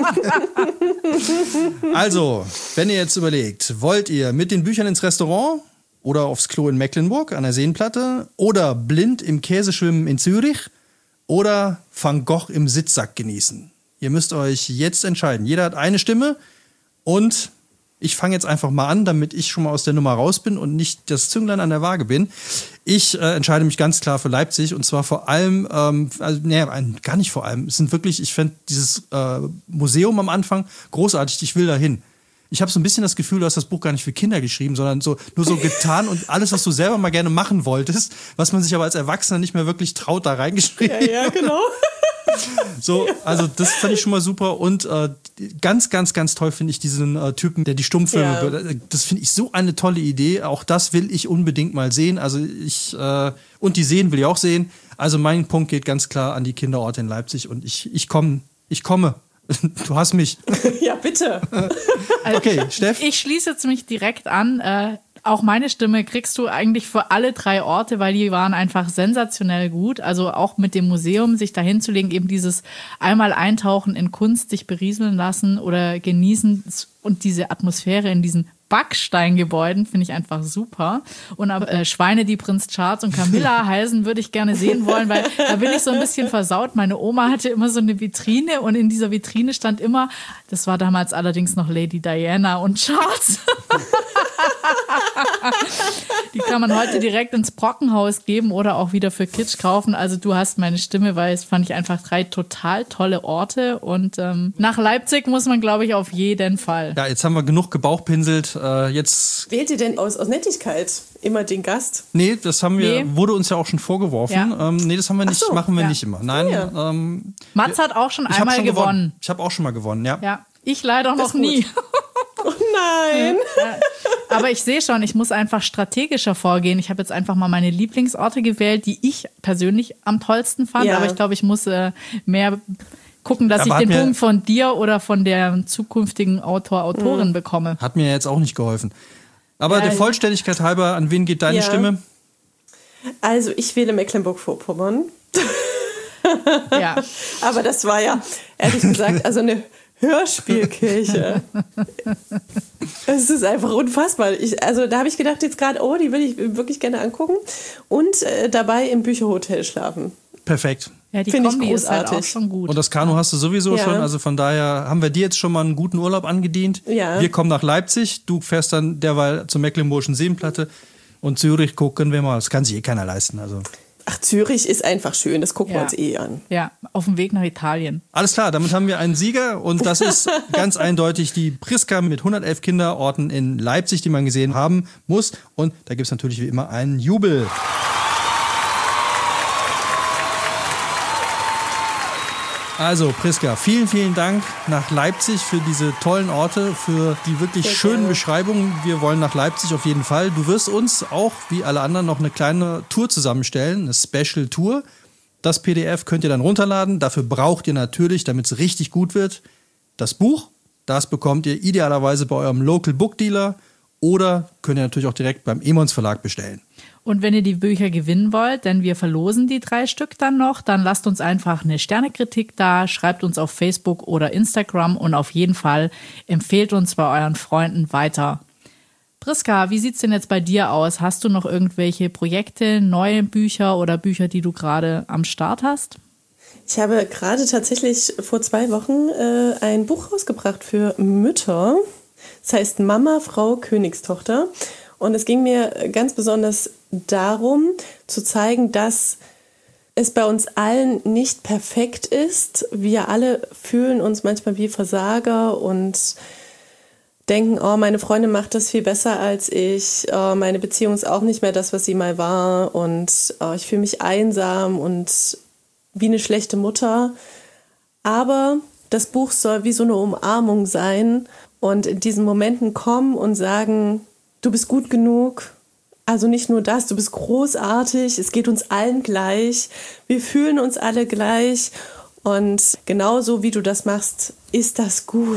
Also, wenn ihr jetzt überlegt, wollt ihr mit den Büchern ins Restaurant oder aufs Klo in Mecklenburg an der Seenplatte oder blind im Käseschwimmen in Zürich oder Van Gogh im Sitzsack genießen? Ihr müsst euch jetzt entscheiden. Jeder hat eine Stimme und ich fange jetzt einfach mal an, damit ich schon mal aus der Nummer raus bin und nicht das Zünglein an der Waage bin. Ich äh, entscheide mich ganz klar für Leipzig und zwar vor allem, ähm, also, nee, gar nicht vor allem. Es sind wirklich, ich fände dieses äh, Museum am Anfang großartig, ich will da hin. Ich habe so ein bisschen das Gefühl, du hast das Buch gar nicht für Kinder geschrieben, sondern so nur so getan und alles, was du selber mal gerne machen wolltest, was man sich aber als Erwachsener nicht mehr wirklich traut, da reingeschrieben. Ja, ja, genau. So, also das fand ich schon mal super und äh, ganz, ganz, ganz toll finde ich diesen äh, Typen, der die Stummfilme, Ja. das finde ich so eine tolle Idee. Auch das will ich unbedingt mal sehen. Also ich äh, und die Seen will ich auch sehen. Also mein Punkt geht ganz klar an die Kinderorte in Leipzig und ich, ich komme, ich komme. Du hast mich. Ja, bitte. Okay, Steff. Ich schließe jetzt mich direkt an. Äh, auch meine Stimme kriegst du eigentlich für alle drei Orte, weil die waren einfach sensationell gut. Also auch mit dem Museum, sich da hinzulegen, eben dieses einmal eintauchen in Kunst, sich berieseln lassen oder genießen und diese Atmosphäre in diesen Backsteingebäuden finde ich einfach super. Und aber, äh, Schweine, die Prinz Charles und Camilla heißen, würde ich gerne sehen wollen, weil da bin ich so ein bisschen versaut. Meine Oma hatte immer so eine Vitrine und in dieser Vitrine stand immer, das war damals allerdings noch Lady Diana und Charles. Die kann man heute direkt ins Brockenhaus geben oder auch wieder für Kitsch kaufen. Also du hast meine Stimme, weil es fand ich einfach drei total tolle Orte. Und ähm, nach Leipzig muss man, glaube ich, auf jeden Fall. Ja, jetzt haben wir genug gebauchpinselt. Äh, jetzt. Wählt ihr denn aus, aus Nettigkeit immer den Gast? Nee, das haben wir, Nee. wurde uns ja auch schon vorgeworfen. Ja. Ähm, nee, das haben wir nicht, Ach so, machen wir ja. nicht immer. Nein, Ja. ähm, Mats hat auch schon ich habe einmal schon gewonnen. gewonnen. Ich habe auch schon mal gewonnen, ja. Ja, ich leider Das noch ist gut. nie. Oh nein. Aber ich sehe schon, ich muss einfach strategischer vorgehen. Ich habe jetzt einfach mal meine Lieblingsorte gewählt, die ich persönlich am tollsten fand. Ja. Aber ich glaube, ich muss äh, mehr gucken, dass Aber ich hat den mir- Punkt von dir oder von der zukünftigen Autor, Autorin bekomme. Hat mir jetzt auch nicht geholfen. Aber Ja, der ja. Vollständigkeit halber, an wen geht deine Ja. Stimme? Also ich wähle Mecklenburg-Vorpommern. Ja. Aber das war ja, ehrlich gesagt, also eine Hörspielkirche. Es ist einfach unfassbar. Ich, also da habe ich gedacht jetzt gerade, oh, die will ich wirklich gerne angucken. Und äh, dabei im Bücherhotel schlafen. Perfekt. Ja, die Finde ich Kombi ist halt auch großartig. schon gut. Und das Kanu hast du sowieso Ja. schon. Also von daher haben wir dir jetzt schon mal einen guten Urlaub angedient. Ja. Wir kommen nach Leipzig. Du fährst dann derweil zur Mecklenburgischen Seenplatte. Und Zürich gucken wir mal. Das kann sich eh keiner leisten. Also Ach, Zürich ist einfach schön. Das gucken wir Ja. uns eh an. Ja, auf dem Weg nach Italien. alles klar, damit haben wir einen Sieger. Und das ist ganz eindeutig die Priska mit hundertelf Kinderorten in Leipzig, die man gesehen haben muss. Und da gibt es natürlich wie immer einen Jubel. Also Priska, vielen, vielen Dank nach Leipzig für diese tollen Orte, für die wirklich Sehr schönen gerne. Beschreibungen. Wir wollen nach Leipzig auf jeden Fall. Du wirst uns auch, wie alle anderen, noch eine kleine Tour zusammenstellen, eine Special Tour. Das P D F könnt ihr dann runterladen. Dafür braucht ihr natürlich, damit es richtig gut wird, das Buch. Das bekommt ihr idealerweise bei eurem Local Book Dealer oder könnt ihr natürlich auch direkt beim Emons Verlag bestellen. Und wenn ihr die Bücher gewinnen wollt, denn wir verlosen die drei Stück dann noch, dann lasst uns einfach eine Sternekritik da, schreibt uns auf Facebook oder Instagram und auf jeden Fall empfehlt uns bei euren Freunden weiter. Priska, wie sieht's denn jetzt bei dir aus? Hast du noch irgendwelche Projekte, neue Bücher oder Bücher, die du gerade am Start hast? Ich habe gerade tatsächlich vor zwei Wochen äh, ein Buch rausgebracht für Mütter. Das heißt Mama, Frau, Königstochter. Und es ging mir ganz besonders darum, zu zeigen, dass es bei uns allen nicht perfekt ist. Wir alle fühlen uns manchmal wie Versager und denken, oh, meine Freundin macht das viel besser als ich. Oh, meine Beziehung ist auch nicht mehr das, was sie mal war. Und oh, ich fühle mich einsam und wie eine schlechte Mutter. Aber das Buch soll wie so eine Umarmung sein und in diesen Momenten kommen und sagen, du bist gut genug. Also nicht nur das, du bist großartig, es geht uns allen gleich, wir fühlen uns alle gleich und genauso wie du das machst, ist das gut.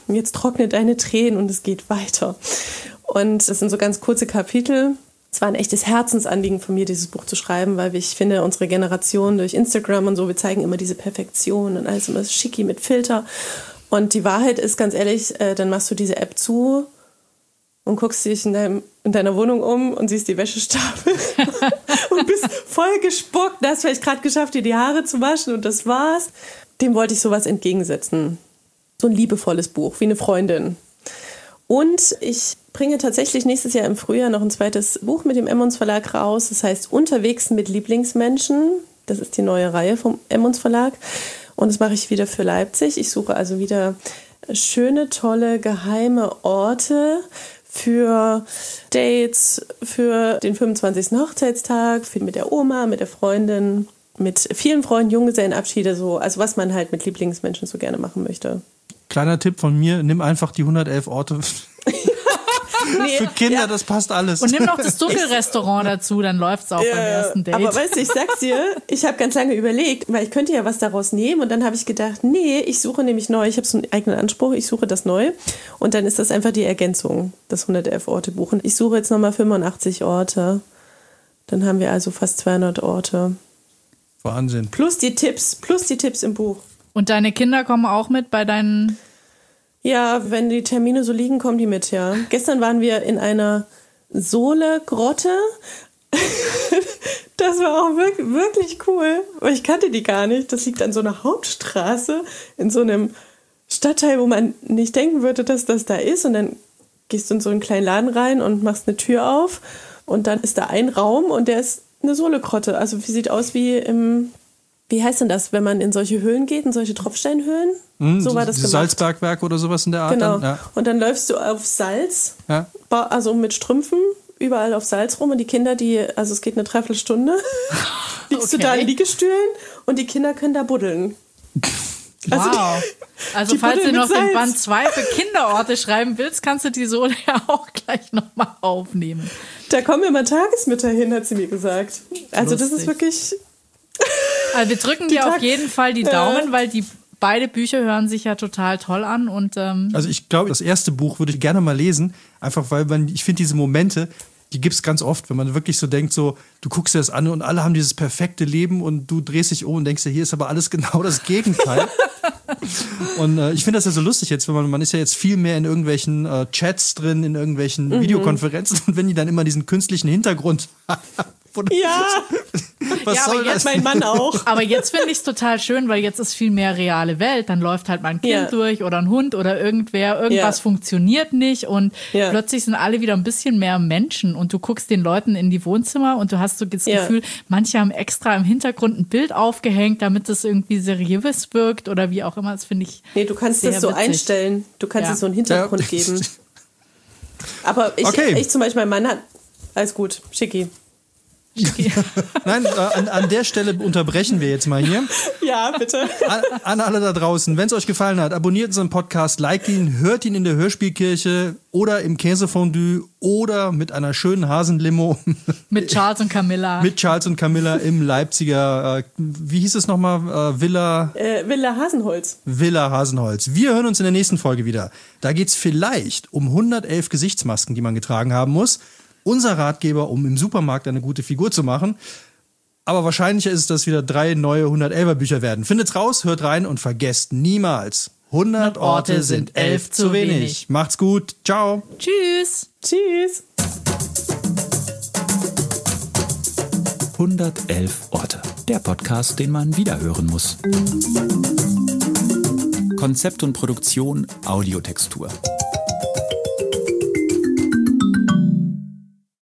jetzt trockne deine Tränen und es geht weiter. Und das sind so ganz kurze Kapitel. Es war ein echtes Herzensanliegen von mir, dieses Buch zu schreiben, weil ich finde, unsere Generation durch Instagram und so, wir zeigen immer diese Perfektion und alles immer schicki mit Filter. Und die Wahrheit ist, ganz ehrlich, äh, dann machst du diese App zu und guckst dich in, deinem, in deiner Wohnung um und siehst die Wäschestapel und bist voll gespuckt. Da hast du vielleicht gerade geschafft, dir die Haare zu waschen und das war's. Dem wollte ich sowas entgegensetzen. So ein liebevolles Buch, wie eine Freundin. Und ich bringe tatsächlich nächstes Jahr im Frühjahr noch ein zweites Buch mit dem Emmons Verlag raus. Das heißt Unterwegs mit Lieblingsmenschen. Das ist die neue Reihe vom Emmons Verlag. Und das mache ich wieder für Leipzig. Ich suche also wieder schöne, tolle, geheime Orte für Dates, für den fünfundzwanzigsten Hochzeitstag, für mit der Oma, mit der Freundin, mit vielen Freunden, Junggesellenabschiede, so. Also was man halt mit Lieblingsmenschen so gerne machen möchte. Kleiner Tipp von mir, nimm einfach die hundertelf Orte. Nee, für Kinder, ja. Das passt alles. Und nimm noch das Dunkelrestaurant dazu, dann läuft's auch ja, beim ersten Date. Aber weißt du, ich sag's dir, ich habe ganz lange überlegt, weil ich könnte ja was daraus nehmen und dann habe ich gedacht, nee, ich suche nämlich neu, ich habe so einen eigenen Anspruch, ich suche das neu und dann ist das einfach die Ergänzung, das hundertelf Orte Buch. Und ich suche jetzt nochmal fünfundachtzig Orte, dann haben wir also fast zweihundert Orte. Wahnsinn. Plus die Tipps, plus die Tipps im Buch. Und deine Kinder kommen auch mit bei deinen... Ja, wenn die Termine so liegen, kommen die mit, ja. Gestern waren wir in einer Sohle-Grotte. Das war auch wirklich, wirklich cool, weil ich kannte die gar nicht. Das liegt an so einer Hauptstraße in so einem Stadtteil, wo man nicht denken würde, dass das da ist. Und dann gehst du in so einen kleinen Laden rein und machst eine Tür auf. Und dann ist da ein Raum und der ist eine Sohle-Grotte. Also wie sieht aus wie im... Wie heißt denn das, wenn man in solche Höhlen geht, in solche Tropfsteinhöhlen? Mm, so war das gemacht. Salzbergwerk oder sowas in der Art. Genau. Dann, ja. Und dann läufst du auf Salz, ja. Also mit Strümpfen, überall auf Salz rum. Und die Kinder, die, also es geht eine Dreiviertelstunde, liegst okay. du da in Liegestühlen und die Kinder können da buddeln. Also, wow. Also falls du noch den Band zwei für Kinderorte schreiben willst, kannst du die Sohle ja auch gleich nochmal aufnehmen. Da kommen immer Tagesmütter hin, hat sie mir gesagt. Also Lustig. Das ist wirklich... Also wir drücken dir auf jeden Fall die Daumen, weil die beide Bücher hören sich ja total toll an. Und, ähm also ich glaube, das erste Buch würde ich gerne mal lesen, einfach weil man, ich finde diese Momente, die gibt es ganz oft, wenn man wirklich so denkt, so du guckst dir das an und alle haben dieses perfekte Leben und du drehst dich um und denkst dir, hier ist aber alles genau das Gegenteil. Und äh, ich finde das ja so lustig jetzt, wenn man, man ist ja jetzt viel mehr in irgendwelchen äh, Chats drin, in irgendwelchen mhm. Videokonferenzen und wenn die dann immer diesen künstlichen Hintergrund ja, was ja soll aber das? jetzt mein Mann auch. Aber jetzt finde ich es total schön, weil jetzt ist viel mehr reale Welt. Dann läuft halt mal ein Kind ja. durch oder ein Hund oder irgendwer. Irgendwas ja. funktioniert nicht und ja. plötzlich sind alle wieder ein bisschen mehr Menschen und du guckst den Leuten in die Wohnzimmer und du hast so das ja. Gefühl, manche haben extra im Hintergrund ein Bild aufgehängt, damit das irgendwie seriös wirkt oder wie auch immer. Das finde ich Nee, du kannst das so witzig. einstellen. Du kannst ja. es so einen Hintergrund ja. geben. Aber ich, okay. ich zum Beispiel, mein Mann hat... Alles gut, schicki. Nein, an, an der Stelle unterbrechen wir jetzt mal hier. Ja, bitte. An, an alle da draußen, wenn es euch gefallen hat, abonniert unseren Podcast, liked ihn, hört ihn in der Hörspielkirche oder im Käsefondue oder mit einer schönen Hasenlimo. Mit Charles und Camilla. Mit Charles und Camilla im Leipziger, äh, wie hieß es nochmal? Äh, Villa... Äh, Villa Hasenholz. Villa Hasenholz. Wir hören uns in der nächsten Folge wieder. Da geht es vielleicht um hundertelf Gesichtsmasken, die man getragen haben muss. Unser Ratgeber, um im Supermarkt eine gute Figur zu machen. Aber wahrscheinlicher ist es, dass wieder drei neue hundertelfer Bücher werden. Findet's raus, hört rein und vergesst niemals, hundert Orte sind elf zu wenig. Macht's gut. Ciao. Tschüss. Tschüss. hundertelf Orte. Der Podcast, den man wiederhören muss. Konzept und Produktion Audiotextur.